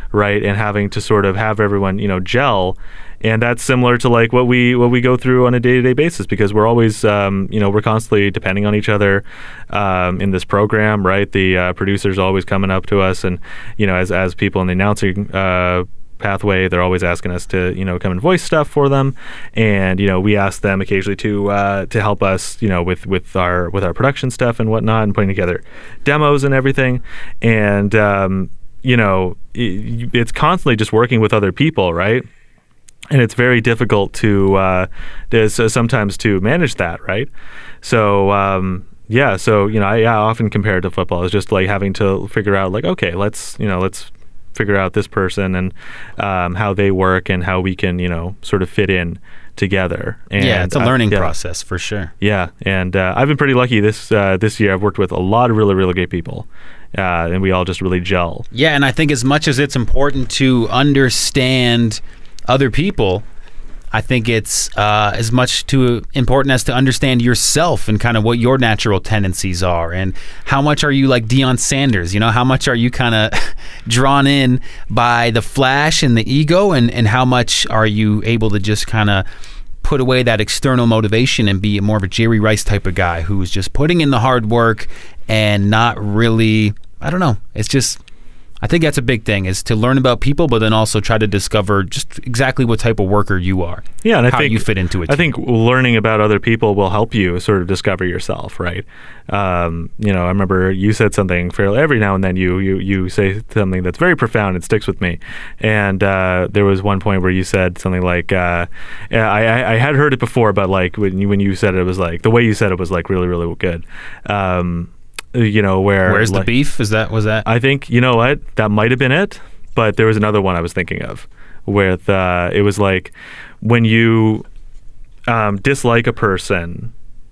right? And having to sort of have everyone, you know, gel. And that's similar to like what we what we go through on a day-to-day basis, because we're always, um, you know, we're constantly depending on each other um, in this program, right? The uh, producers are always coming up to us, and you know, as as people in the announcing uh, pathway, they're always asking us to, you know, come and voice stuff for them, and you know, we ask them occasionally to uh, to help us, you know, with with our with our production stuff and whatnot, and putting together demos and everything, and um, you know, it, it's constantly just working with other people, right? And it's very difficult to, uh, to sometimes to manage that, right? So, um, yeah, so, you know, I, I often compare it to football. It's just like having to figure out, like, okay, let's, you know, let's figure out this person and um, how they work and how we can, you know, sort of fit in together. And yeah, it's a learning uh, yeah. process for sure. Yeah, and uh, I've been pretty lucky this uh, this year. I've worked with a lot of really, really great people. Uh, and we all just really gel. Yeah, and I think as much as it's important to understand other people, I think it's uh, as much too important as to understand yourself and kind of what your natural tendencies are, and how much are you like Deion Sanders, you know, how much are you kind of drawn in by the flash and the ego, and, and how much are you able to just kind of put away that external motivation and be more of a Jerry Rice type of guy who's just putting in the hard work and not really, I don't know, it's just, I think that's a big thing, is to learn about people, but then also try to discover just exactly what type of worker you are. Yeah, and I how think you fit into it. I think learning about other people will help you sort of discover yourself, right? Um, you know, I remember you said something fairly every now and then. You you you say something that's very profound and sticks with me. And uh, there was one point where you said something like, uh, I, I I had heard it before, but like when you when you said it, it was like the way you said it was like really really good. Um, you know, where where's like, the beef? Is that was that? I think, you know what, that might have been it, but there was another one I was thinking of with uh, it was like when you um, dislike a person,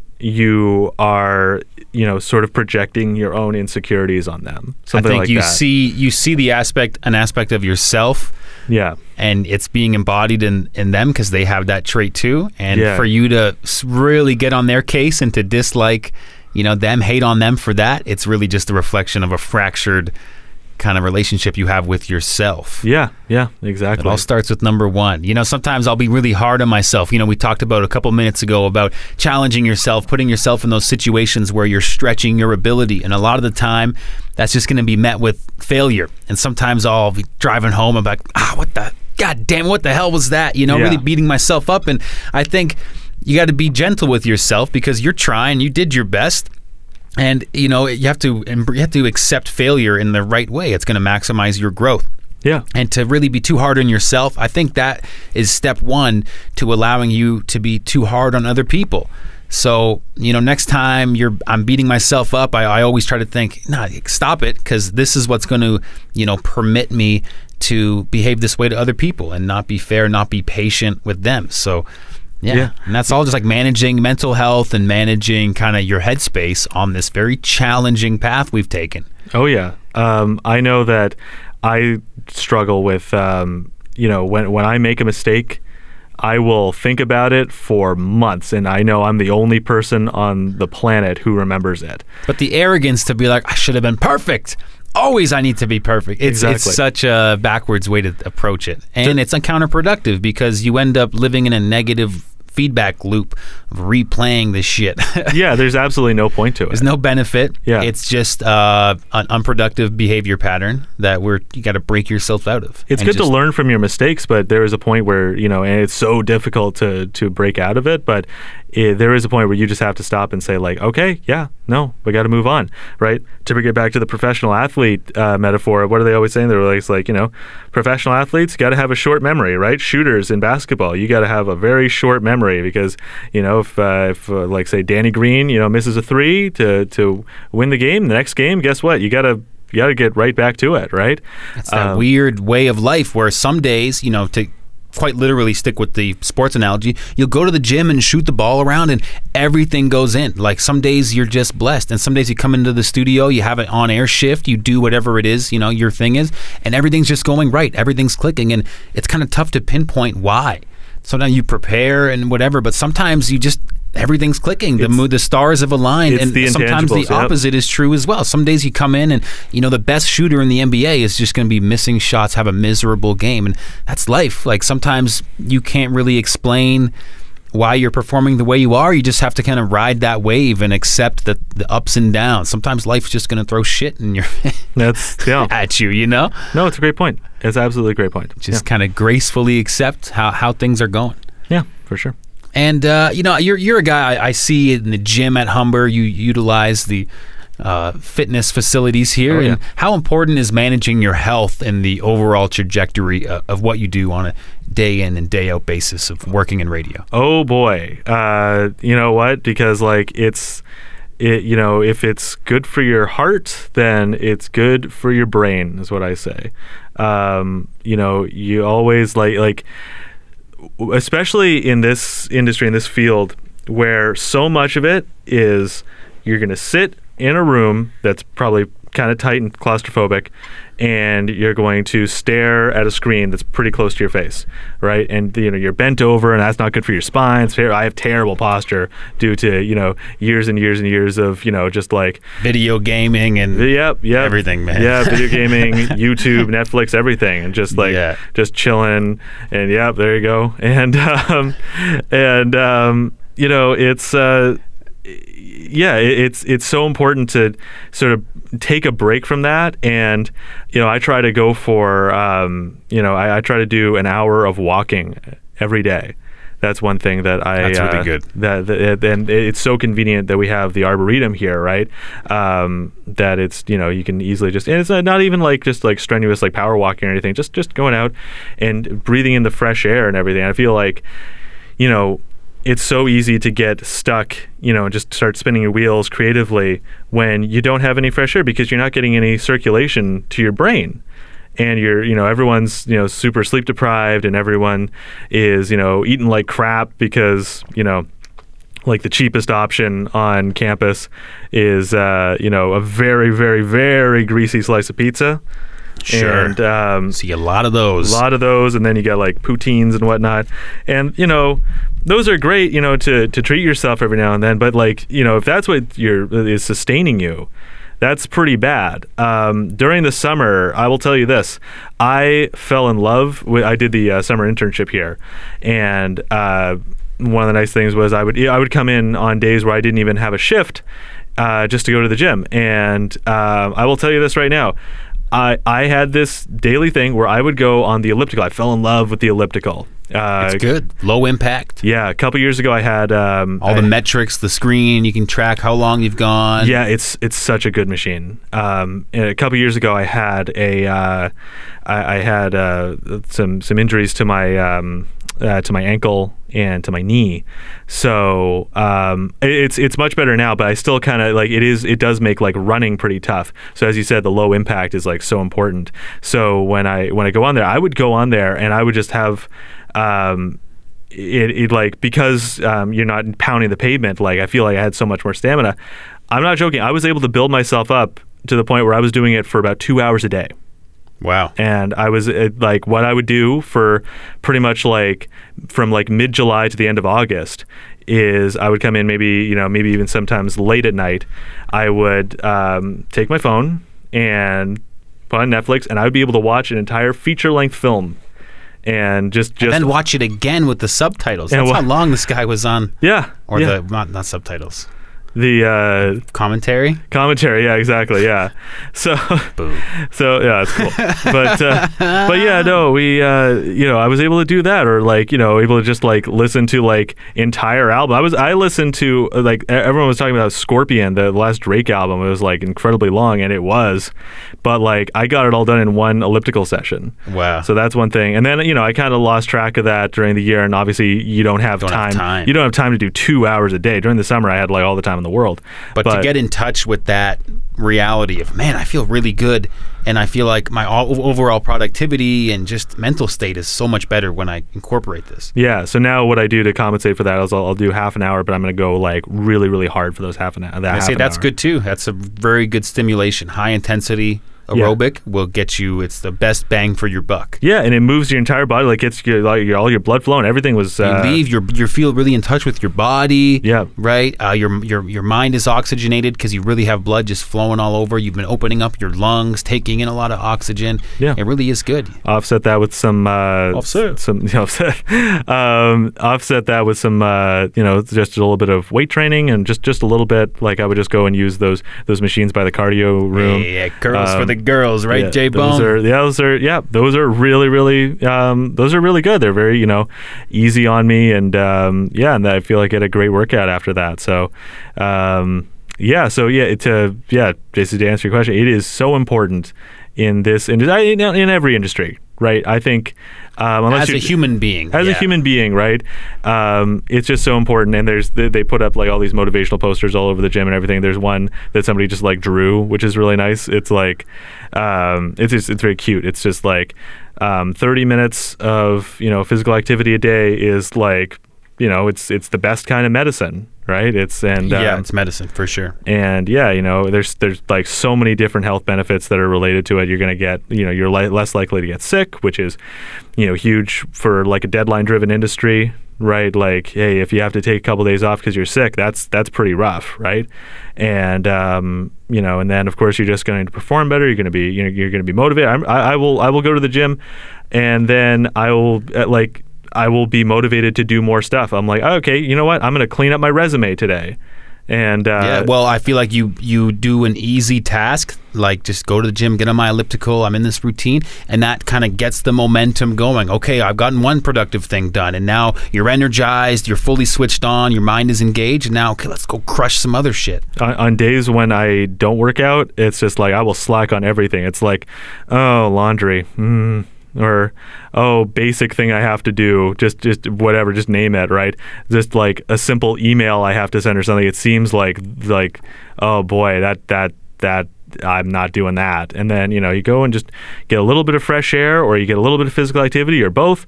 you are, you know, sort of projecting your own insecurities on them. Something I think like you that. see you see the aspect an aspect of yourself. Yeah. And it's being embodied in, in them because they have that trait too. And Yeah. for you to s- really get on their case and to dislike, you know, them, hate on them for that, it's really just a reflection of a fractured kind of relationship you have with yourself. Yeah, yeah, exactly. It all starts with number one. You know, sometimes I'll be really hard on myself. You know, we talked about a couple minutes ago about challenging yourself, putting yourself in those situations where you're stretching your ability. And a lot of the time, that's just going to be met with failure. And sometimes I'll be driving home, I'm like, ah, what the, God damn, what the hell was that? You know, Yeah. really beating myself up. And I think you got to be gentle with yourself because you're trying, you did your best. And, you know, you have to you have to accept failure in the right way. It's going to maximize your growth. Yeah. And to really be too hard on yourself, I think that is step one to allowing you to be too hard on other people. So, you know, next time you're, I'm beating myself up, I, I always try to think, nah, stop it, because this is what's going to, you know, permit me to behave this way to other people and not be fair, not be patient with them. So, yeah. Yeah. And that's all just like managing mental health and managing kind of your headspace on this very challenging path we've taken. Oh, yeah. Um, I know that I struggle with, um, you know, when, when I make a mistake, I will think about it for months, and I know I'm the only person on the planet who remembers it. But the arrogance to be like, I should have been perfect. Always I need to be perfect. It's Exactly. it's such a backwards way to approach it. And it's counterproductive because you end up living in a negative feedback loop of replaying this shit. Yeah, there's absolutely no point to it. There's no benefit. Yeah. It's just uh, an unproductive behavior pattern that we're you got to break yourself out of. It's And good just- to learn from your mistakes, but there is a point where, you know, and it's so difficult to to break out of it, but it, there is a point where you just have to stop and say, like, okay, yeah, no, we got to move on, right? To get back to the professional athlete uh, metaphor, what are they always saying? They're like, it's like, you know, professional athletes got to have a short memory, right? Shooters in basketball, you got to have a very short memory because, you know, if, uh, if uh, like, say, Danny Green, you know, misses a three to, to win the game, the next game, guess what? You got to you got to get right back to it, right? It's that Um, weird way of life where some days, you know, to quite literally stick with the sports analogy, you'll go to the gym and shoot the ball around and everything goes in. Like some days you're just blessed, and some days you come into the studio, you have an on-air shift, you do whatever it is, you know, your thing is, and everything's just going right. Everything's clicking, and it's kind of tough to pinpoint why. Sometimes you prepare and whatever, but sometimes you just everything's clicking. The mo- the stars have aligned, and the sometimes the intangibles, yep. opposite is true as well. Some days you come in and, you know, the best shooter in the N B A is just going to be missing shots, have a miserable game, and that's life. Like, sometimes you can't really explain why you're performing the way you are. You just have to kind of ride that wave and accept the, the ups and downs. Sometimes life's just going to throw shit in your That's yeah. at you, you know? No, it's a great point. It's absolutely a great point. Just yeah. kind of gracefully accept how, how things are going. Yeah, for sure. And, uh, you know, you're you're a guy, I, I see in the gym at Humber, you utilize the uh, fitness facilities here. Oh, yeah. And how important is managing your health and the overall trajectory of, of what you do on a day in and day out basis of working in radio? Oh, boy. Uh, you know what? Because, like, it's, it, you know, if it's good for your heart, then it's good for your brain, is what I say. Um, you know, you always, like, like, especially in this industry, in this field, where so much of it is you're going to sit in a room that's probably kind of tight and claustrophobic, and you're going to stare at a screen that's pretty close to your face, right? And, you know, you're bent over, and that's not good for your spine. It's, I have terrible posture due to, you know, years and years and years of, you know, just like video gaming and yep, yep, everything, man. Yeah, video gaming, YouTube, Netflix, everything, and just like yeah. just chilling. And yeah, there you go. And um, and um, you know, it's. Uh, Yeah, it's it's so important to sort of take a break from that, and you know, I try to go for um, you know, I, I try to do an hour of walking every day. That's one thing that I. That's really uh, good. That, that and it's so convenient that we have the Arboretum here, right? Um, that it's, you know, you can easily just, and it's not even like just like strenuous like power walking or anything. Just just going out and breathing in the fresh air and everything. I feel like, you know, it's so easy to get stuck, you know, and just start spinning your wheels creatively when you don't have any fresh air because you're not getting any circulation to your brain. And you're, you know, everyone's, you know, super sleep deprived, and everyone is, you know, eating like crap because, you know, like the cheapest option on campus is, uh, you know, a very, very, very greasy slice of pizza. Sure. And um, see a lot of those. A lot of those, and then you got like poutines and whatnot. And, you know, those are great, you know, to, to treat yourself every now and then. But, like, you know, if that's what you're, is sustaining you, that's pretty bad. Um, during the summer, I will tell you this. I fell in love with, I did the uh, summer internship here. And uh, one of the nice things was I would I would come in on days where I didn't even have a shift uh, just to go to the gym. And uh, I will tell you this right now. I, I had this daily thing where I would go on the elliptical. I fell in love with the elliptical. Uh, it's good. Low impact. Yeah. A couple years ago, I had um, all the I, metrics, the screen. You can track how long you've gone. Yeah, it's it's such a good machine. Um, a couple years ago, I had a uh, I, I had uh, some some injuries to my um, uh, to my ankle and to my knee. So um, it, it's it's much better now, but I still kind of like it is. It does make like running pretty tough. So as you said, the low impact is like so important. So when I when I go on there, I would go on there and I would just have. Um, it, it like because um, you're not pounding the pavement. Like I feel like I had so much more stamina. I'm not joking. I was able to build myself up to the point where I was doing it for about two hours a day. Wow. And I was uh, like, what I would do for pretty much like from like mid July to the end of August is I would come in maybe, you know, maybe even sometimes late at night. I would um, take my phone and put on Netflix, and I would be able to watch an entire feature length film. And just, just and then watch it again with the subtitles. That's wh- how long this guy was on. Yeah. Or yeah. the not not subtitles. The uh, commentary. Commentary, yeah, exactly, yeah. So, Boom. so yeah, it's cool. But, uh, but yeah, no, we, uh, you know, I was able to do that, or like, you know, able to just like listen to like entire album. I was, I listened to uh, like everyone was talking about Scorpion, the last Drake album. It was like incredibly long, and it was, but like I got it all done in one elliptical session. Wow. So that's one thing, and then you know I kind of lost track of that during the year, and obviously you don't have don't time. Have time. You don't have time to do two hours a day. During the summer, I had like all the time in the world. But, but to get in touch with that reality of, man, I feel really good, and I feel like my all, overall productivity and just mental state is so much better when I incorporate this. Yeah. So now what I do to compensate for that is I'll, I'll do half an hour, but I'm going to go like really, really hard for those half an hour. That I half say an that's hour. good too. That's a very good stimulation, high intensity. aerobic yeah. will get you, it's the best bang for your buck. Yeah, and it moves your entire body, like it's your, like your, all your blood flow and everything was... Uh, you leave, you're, you feel really in touch with your body, yeah. right? Uh, your, your, your mind is oxygenated because you really have blood just flowing all over. You've been opening up your lungs, taking in a lot of oxygen. Yeah. It really is good. Offset that with some... Uh, offset. Some, you know, offset. um, offset that with some, uh, you know, just a little bit of weight training and just, just a little bit, like I would just go and use those those machines by the cardio room. Yeah, yeah. Girls um, for the girls, right, yeah, J-Bone? Those are, yeah, those are, yeah, those are really, really, um, those are really good. They're very, you know, easy on me, and um, yeah, and I feel like I had a great workout after that. So, um, yeah, so yeah, it, uh, yeah, just to answer your question, it is so important in this, in, in every industry, right? I think, um, unless as a human being, as yeah. a human being, right? Um, it's just so important. And there's they, they put up like all these motivational posters all over the gym and everything. There's one that somebody just like drew, which is really nice. It's like, um, it's just, it's very cute. It's just like um, thirty minutes of you know physical activity a day is like, you know, it's it's the best kind of medicine, right? It's and yeah, um, it's medicine for sure. And yeah, you know, there's there's like so many different health benefits that are related to it. You're going to get, you know, you're li- less likely to get sick, which is, you know, huge for like a deadline-driven industry, right? Like, hey, if you have to take a couple days off because you're sick, that's that's pretty rough, right? And um, you know, and then of course you're just going to perform better. You're going to be, you know, you're going to be motivated. I'm, I, I will I will go to the gym, and then I will uh, like. I will be motivated to do more stuff. I'm like, oh, okay, you know what? I'm going to clean up my resume today. And uh, yeah, well, I feel like you you do an easy task, like just go to the gym, get on my elliptical, I'm in this routine, and that kind of gets the momentum going. Okay, I've gotten one productive thing done, and now you're energized, you're fully switched on, your mind is engaged, and now, okay, let's go crush some other shit. On, on days when I don't work out, it's just like I will slack on everything. It's like, oh, laundry, hmm. Or, oh, basic thing I have to do, just just whatever, just name it, right? Just like a simple email I have to send or something. It seems like, like oh, boy, that, that, that, I'm not doing that. And then, you know, you go and just get a little bit of fresh air, or you get a little bit of physical activity, or both,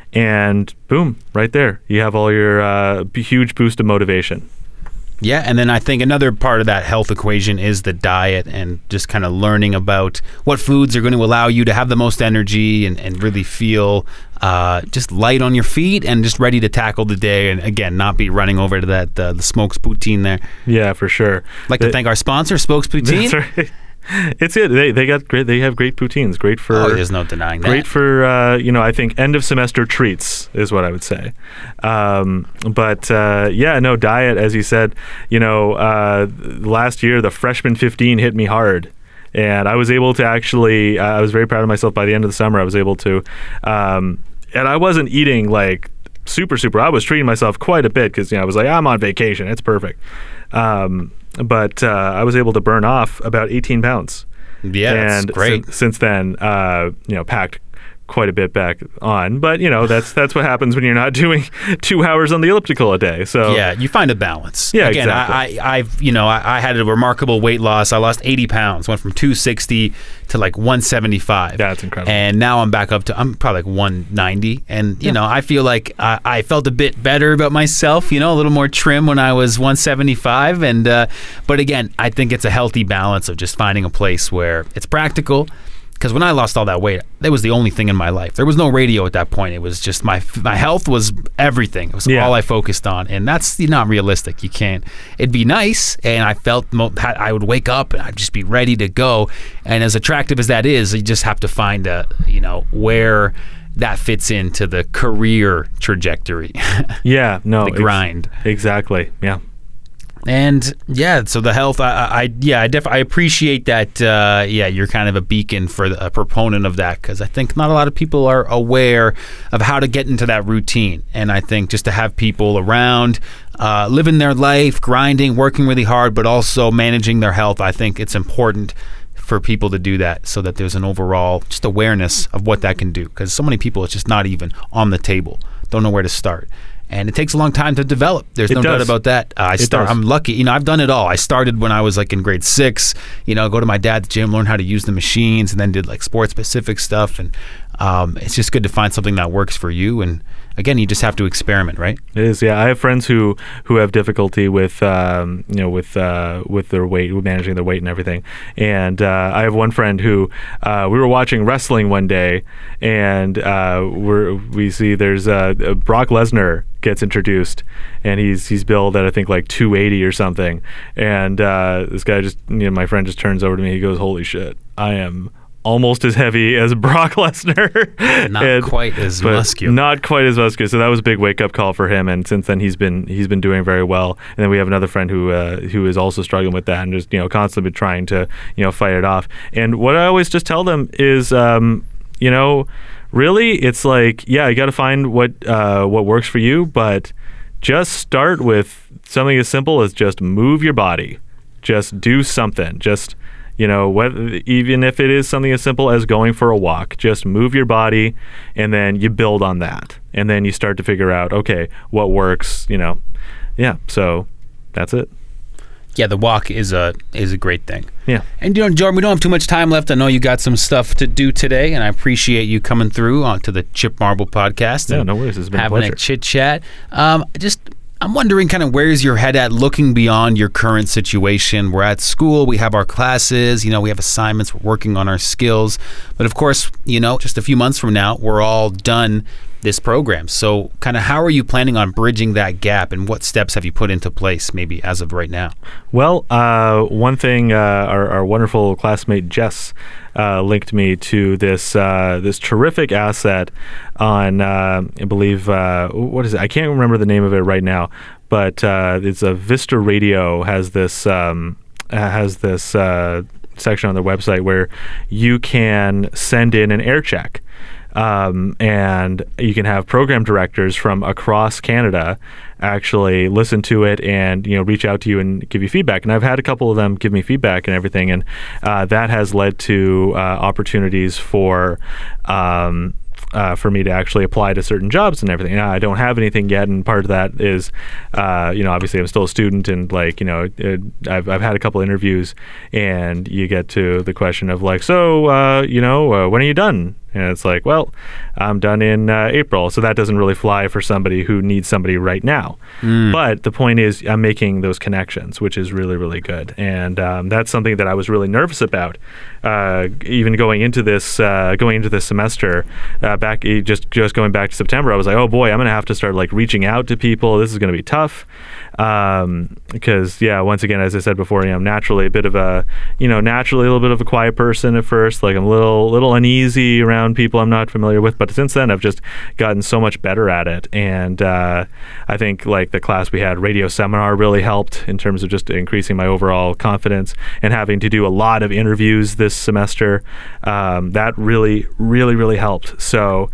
and boom, right there. You have all your uh, huge boost of motivation. Yeah, and then I think another part of that health equation is the diet, and just kind of learning about what foods are going to allow you to have the most energy and, and really feel uh, just light on your feet and just ready to tackle the day, and again, not be running over to that uh, the Smokes Poutine there. Yeah, for sure. I'd like the, to thank our sponsor, Smokes Poutine. That's right. It's it. They they got great. They have great poutines. Great for. Oh, there's no denying that. Great for uh, you know. I think end of semester treats is what I would say. Um, but uh, yeah, no diet, as you said. You know, uh, last year the freshman fifteen hit me hard, and I was able to actually. Uh, I was very proud of myself. By the end of the summer, I was able to, um, and I wasn't eating like super super. I was treating myself quite a bit because you know I was like, I'm on vacation. It's perfect. Um, But uh, I was able to burn off about eighteen pounds. Yeah, and that's great. Since, since then, uh, you know, packed quite a bit back on. But you know, that's that's what happens when you're not doing two hours on the elliptical a day. So yeah, you find a balance. Yeah, Again, exactly. I, I, I've you know, I, I had a remarkable weight loss. I lost eighty pounds, went from two sixty to like one seventy-five. That's incredible. And now I'm back up to I'm probably like one ninety. And you yeah. know, I feel like I, I felt a bit better about myself. You know, a little more trim when I was one seventy-five. And uh, but again, I think it's a healthy balance of just finding a place where it's practical. Because when I lost all that weight, that was the only thing in my life. There was no radio at that point. It was just my my health was everything. It was yeah. all I focused on, and that's not realistic. You can't. It'd be nice, and I felt mo- I would wake up and I'd just be ready to go. And as attractive as that is, you just have to find a you know where that fits into the career trajectory. Yeah, no, the grind. Ex- exactly. Yeah. And yeah, so the health, I, I yeah, I def I appreciate that. Uh, yeah, you're kind of a beacon for the, a proponent of that, because I think not a lot of people are aware of how to get into that routine. And I think just to have people around, uh, living their life, grinding, working really hard, but also managing their health, I think it's important for people to do that, so that there's an overall just awareness of what that can do. Because so many people, it's just not even on the table, don't know where to start. And it takes a long time to develop. There's it no does. doubt about that. Uh, I it start. does. I'm lucky. You know, I've done it all. I started when I was like in grade six. You know, go to my dad's gym, learn how to use the machines, and then did like sports specific stuff. And um, it's just good to find something that works for you. And again, you just have to experiment, right? It is, yeah. I have friends who who have difficulty with um, you know with uh, with their weight, with managing their weight and everything. And uh, I have one friend who uh, we were watching wrestling one day, and uh, we're we see there's uh, Brock Lesnar gets introduced, and he's he's billed at I think like two eighty or something. And uh, this guy just, you know, my friend just turns over to me. He goes, "Holy shit, I am almost as heavy as Brock Lesnar." Not and, quite as muscular. Not quite as muscular. So that was a big wake up call for him. And since then, he's been he's been doing very well. And then we have another friend who uh, who is also struggling with that and just, you know, constantly trying to, you know, fight it off. And what I always just tell them is, um, you know, really, it's like, yeah, you got to find what uh, what works for you, but just start with something as simple as just move your body. Just do something. Just, you know, whether, even if it is something as simple as going for a walk, just move your body, and then you build on that. And then you start to figure out, okay, what works, you know. Yeah, so that's it. Yeah, the walk is a is a great thing. Yeah. And, you know, Jordan, we don't have too much time left. I know you got some stuff to do today, and I appreciate you coming through onto the Chip Marble podcast. Yeah, and no worries. It's been a having pleasure. a chit-chat. Um, just, I'm wondering kind of where's your head at looking beyond your current situation. We're at school. We have our classes. You know, we have assignments. We're working on our skills. But, of course, you know, just a few months from now, we're all done this program. So kind of how are you planning on bridging that gap, and what steps have you put into place maybe as of right now? Well, uh, one thing, uh, our, our wonderful classmate Jess uh, linked me to this uh, this terrific asset on, uh, I believe, uh, what is it? I can't remember the name of it right now, but uh, it's a Vista Radio has this um, has this uh, section on their website where you can send in an air check. Um, and you can have program directors from across Canada actually listen to it and, you know, reach out to you and give you feedback. And I've had a couple of them give me feedback and everything, and uh, that has led to uh, opportunities for um, Uh, for me to actually apply to certain jobs and everything. Now, I don't have anything yet, and part of that is, uh, you know, obviously I'm still a student, and like, you know, it, I've I've had a couple interviews, and you get to the question of like, so, uh, you know, uh, when are you done? And it's like, well, I'm done in uh, April, so that doesn't really fly for somebody who needs somebody right now. Mm. But the point is, I'm making those connections, which is really, really good, and um, that's something that I was really nervous about, uh, even going into this uh, going into this semester. Uh, back just just going back to September, I was like, oh boy, I'm gonna have to start like reaching out to people. This is gonna be tough, um, because yeah, once again, as I said before, you know, I'm naturally a bit of a, you know, naturally a little bit of a quiet person at first. Like I'm a little little uneasy around people I'm not familiar with, but since then I've just gotten so much better at it. And uh, I think like the class we had, radio seminar, really helped in terms of just increasing my overall confidence, and having to do a lot of interviews this semester. Um, that really, really, really helped. So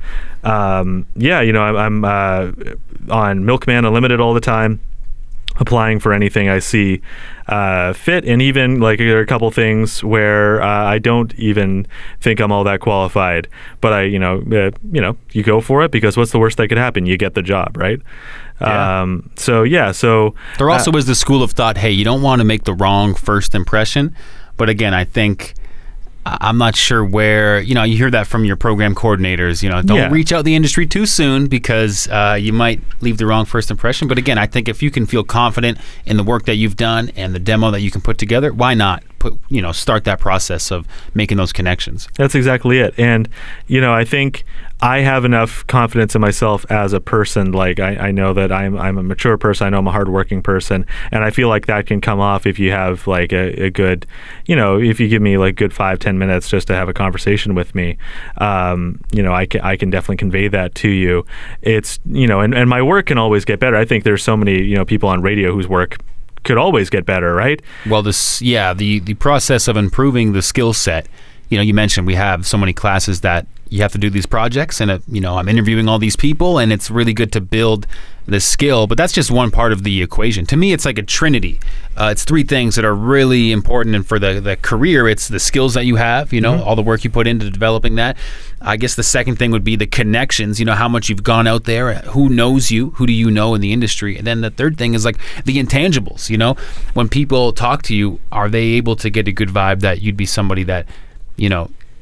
um, yeah, you know, I'm, I'm uh, on Milkman Unlimited all the time, applying for anything I see uh, fit, and even like there are a couple things where uh, I don't even think I'm all that qualified, but I, you know, uh, you know, you go for it, because what's the worst that could happen? You get the job, right? Yeah. Um, so yeah, so there also uh, is the school of thought, hey, you don't want to make the wrong first impression, but again, I think. I'm not sure where, you know, you hear that from your program coordinators, you know, don't yeah. reach out the industry too soon, because uh, you might leave the wrong first impression. But again, I think if you can feel confident in the work that you've done and the demo that you can put together, why not put, you know, start that process of making those connections? That's exactly it. And, you know, I think I have enough confidence in myself as a person. Like I, I know that I'm I'm a mature person. I know I'm a hardworking person, and I feel like that can come off if you have like a, a good, you know, if you give me like good five ten minutes just to have a conversation with me. Um, you know, I can I can definitely convey that to you. It's, you know, and, and my work can always get better. I think there's so many, you know, people on radio whose work could always get better, right? Well, this yeah the the process of improving the skill set. You know, you mentioned we have so many classes that you have to do these projects, and uh, you know, I'm interviewing all these people, and it's really good to build this skill, but that's just one part of the equation. To me, it's like a trinity. Uh, it's three things that are really important, and for the, the career, it's the skills that you have, you know, mm-hmm. all the work you put into developing that. I guess the second thing would be the connections, you know, how much you've gone out there, who knows you, who do you know in the industry, and then the third thing is like the intangibles, you know, when people talk to you, are they able to get a good vibe that you'd be somebody that, you know,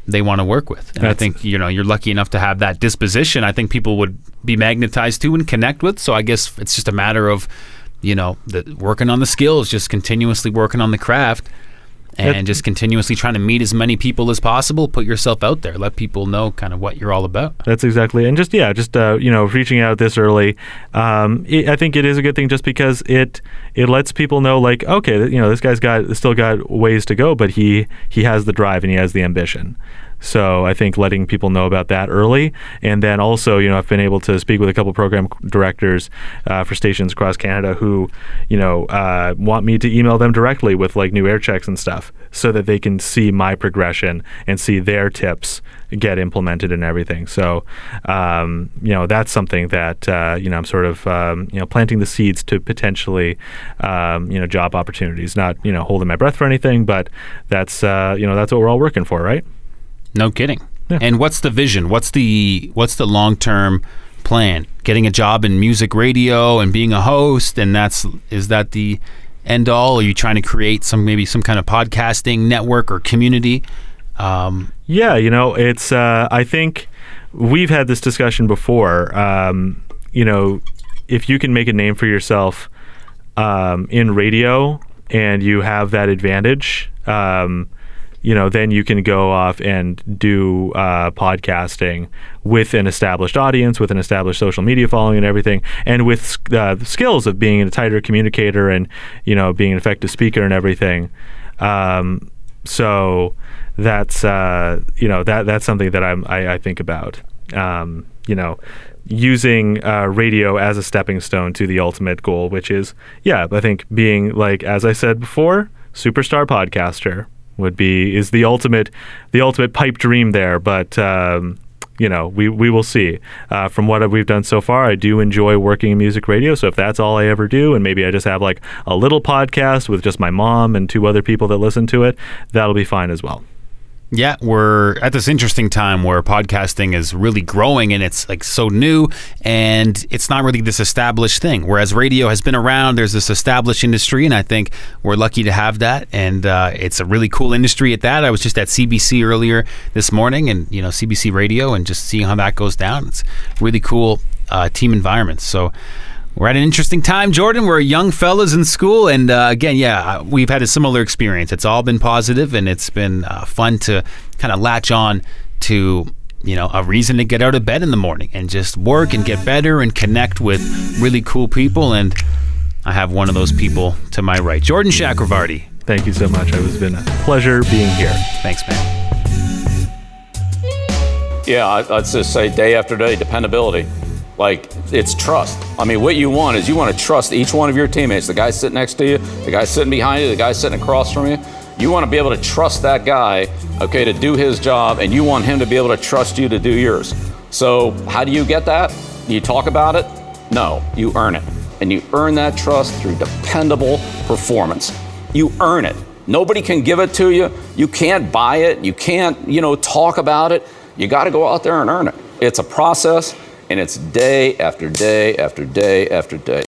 they want to work with. And That's, I think, you know, you're lucky enough to have that disposition. I think people would be magnetized to and connect with. So I guess it's just a matter of, you know, the, working on the skills, just continuously working on the craft. And it, just continuously trying to meet as many people as possible, put yourself out there, let people know kind of what you're all about. That's exactly. And just, yeah, just, uh, you know, reaching out this early, um, it, I think it is a good thing just because it it lets people know, like, okay, you know, this guy's got still got ways to go, but he, he has the drive and he has the ambition. So I think letting people know about that early, and then also, you know, I've been able to speak with a couple program directors uh, for stations across Canada who, you know, uh, want me to email them directly with like new air checks and stuff, so that they can see my progression and see their tips get implemented and everything. So, um, you know, that's something that uh, you know, I'm sort of um, you know, planting the seeds to potentially um, you know, job opportunities. Not, you know, holding my breath for anything, but that's uh, you know, that's what we're all working for, right? No kidding. Yeah. And what's the vision? What's the what's the long-term plan? Getting a job in music radio and being a host, and that's is that the end all? Are you trying to create some maybe some kind of podcasting network or community? Um, yeah, you know, it's uh, I think we've had this discussion before. Um, you know, if you can make a name for yourself um, in radio and you have that advantage, um, you know, then you can go off and do uh, podcasting with an established audience, with an established social media following and everything, and with uh, the skills of being a tighter communicator and, you know, being an effective speaker and everything. Um, so that's, uh, you know, that that's something that I'm, I, I think about, um, you know, using uh, radio as a stepping stone to the ultimate goal, which is, yeah, I think being, like, as I said before, superstar podcaster would be is the ultimate the ultimate pipe dream there, but um, you know, we we will see. Uh, from what we've done so far, I do enjoy working in music radio, so if that's all I ever do, and maybe I just have like a little podcast with just my mom and two other people that listen to it, that'll be fine as well. Yeah, we're at this interesting time where podcasting is really growing and it's like so new, and it's not really this established thing. Whereas radio has been around, there's this established industry, and I think we're lucky to have that. And uh, it's a really cool industry at that. I was just at C B C earlier this morning, and you know, C B C Radio, and just seeing how that goes down. It's really cool uh, team environments. So we're at an interesting time, Jordan. We're young fellas in school, and uh, again, yeah, we've had a similar experience. It's all been positive, and it's been uh, fun to kind of latch on to, you know, a reason to get out of bed in the morning and just work and get better and connect with really cool people. And I have one of those people to my right, Jordan Chakravarty. Thank you so much. It has been a pleasure being here. Thanks, man. Yeah, I'd just say day after day, dependability. Like, it's trust. I mean, what you want is you want to trust each one of your teammates, the guy sitting next to you, the guy sitting behind you, the guy sitting across from you. You want to be able to trust that guy, okay, to do his job, and you want him to be able to trust you to do yours. So how do you get that? Do you talk about it? No, you earn it. And you earn that trust through dependable performance. You earn it. Nobody can give it to you. You can't buy it. You can't, you know, talk about it. You got to go out there and earn it. It's a process. And it's day after day after day after day.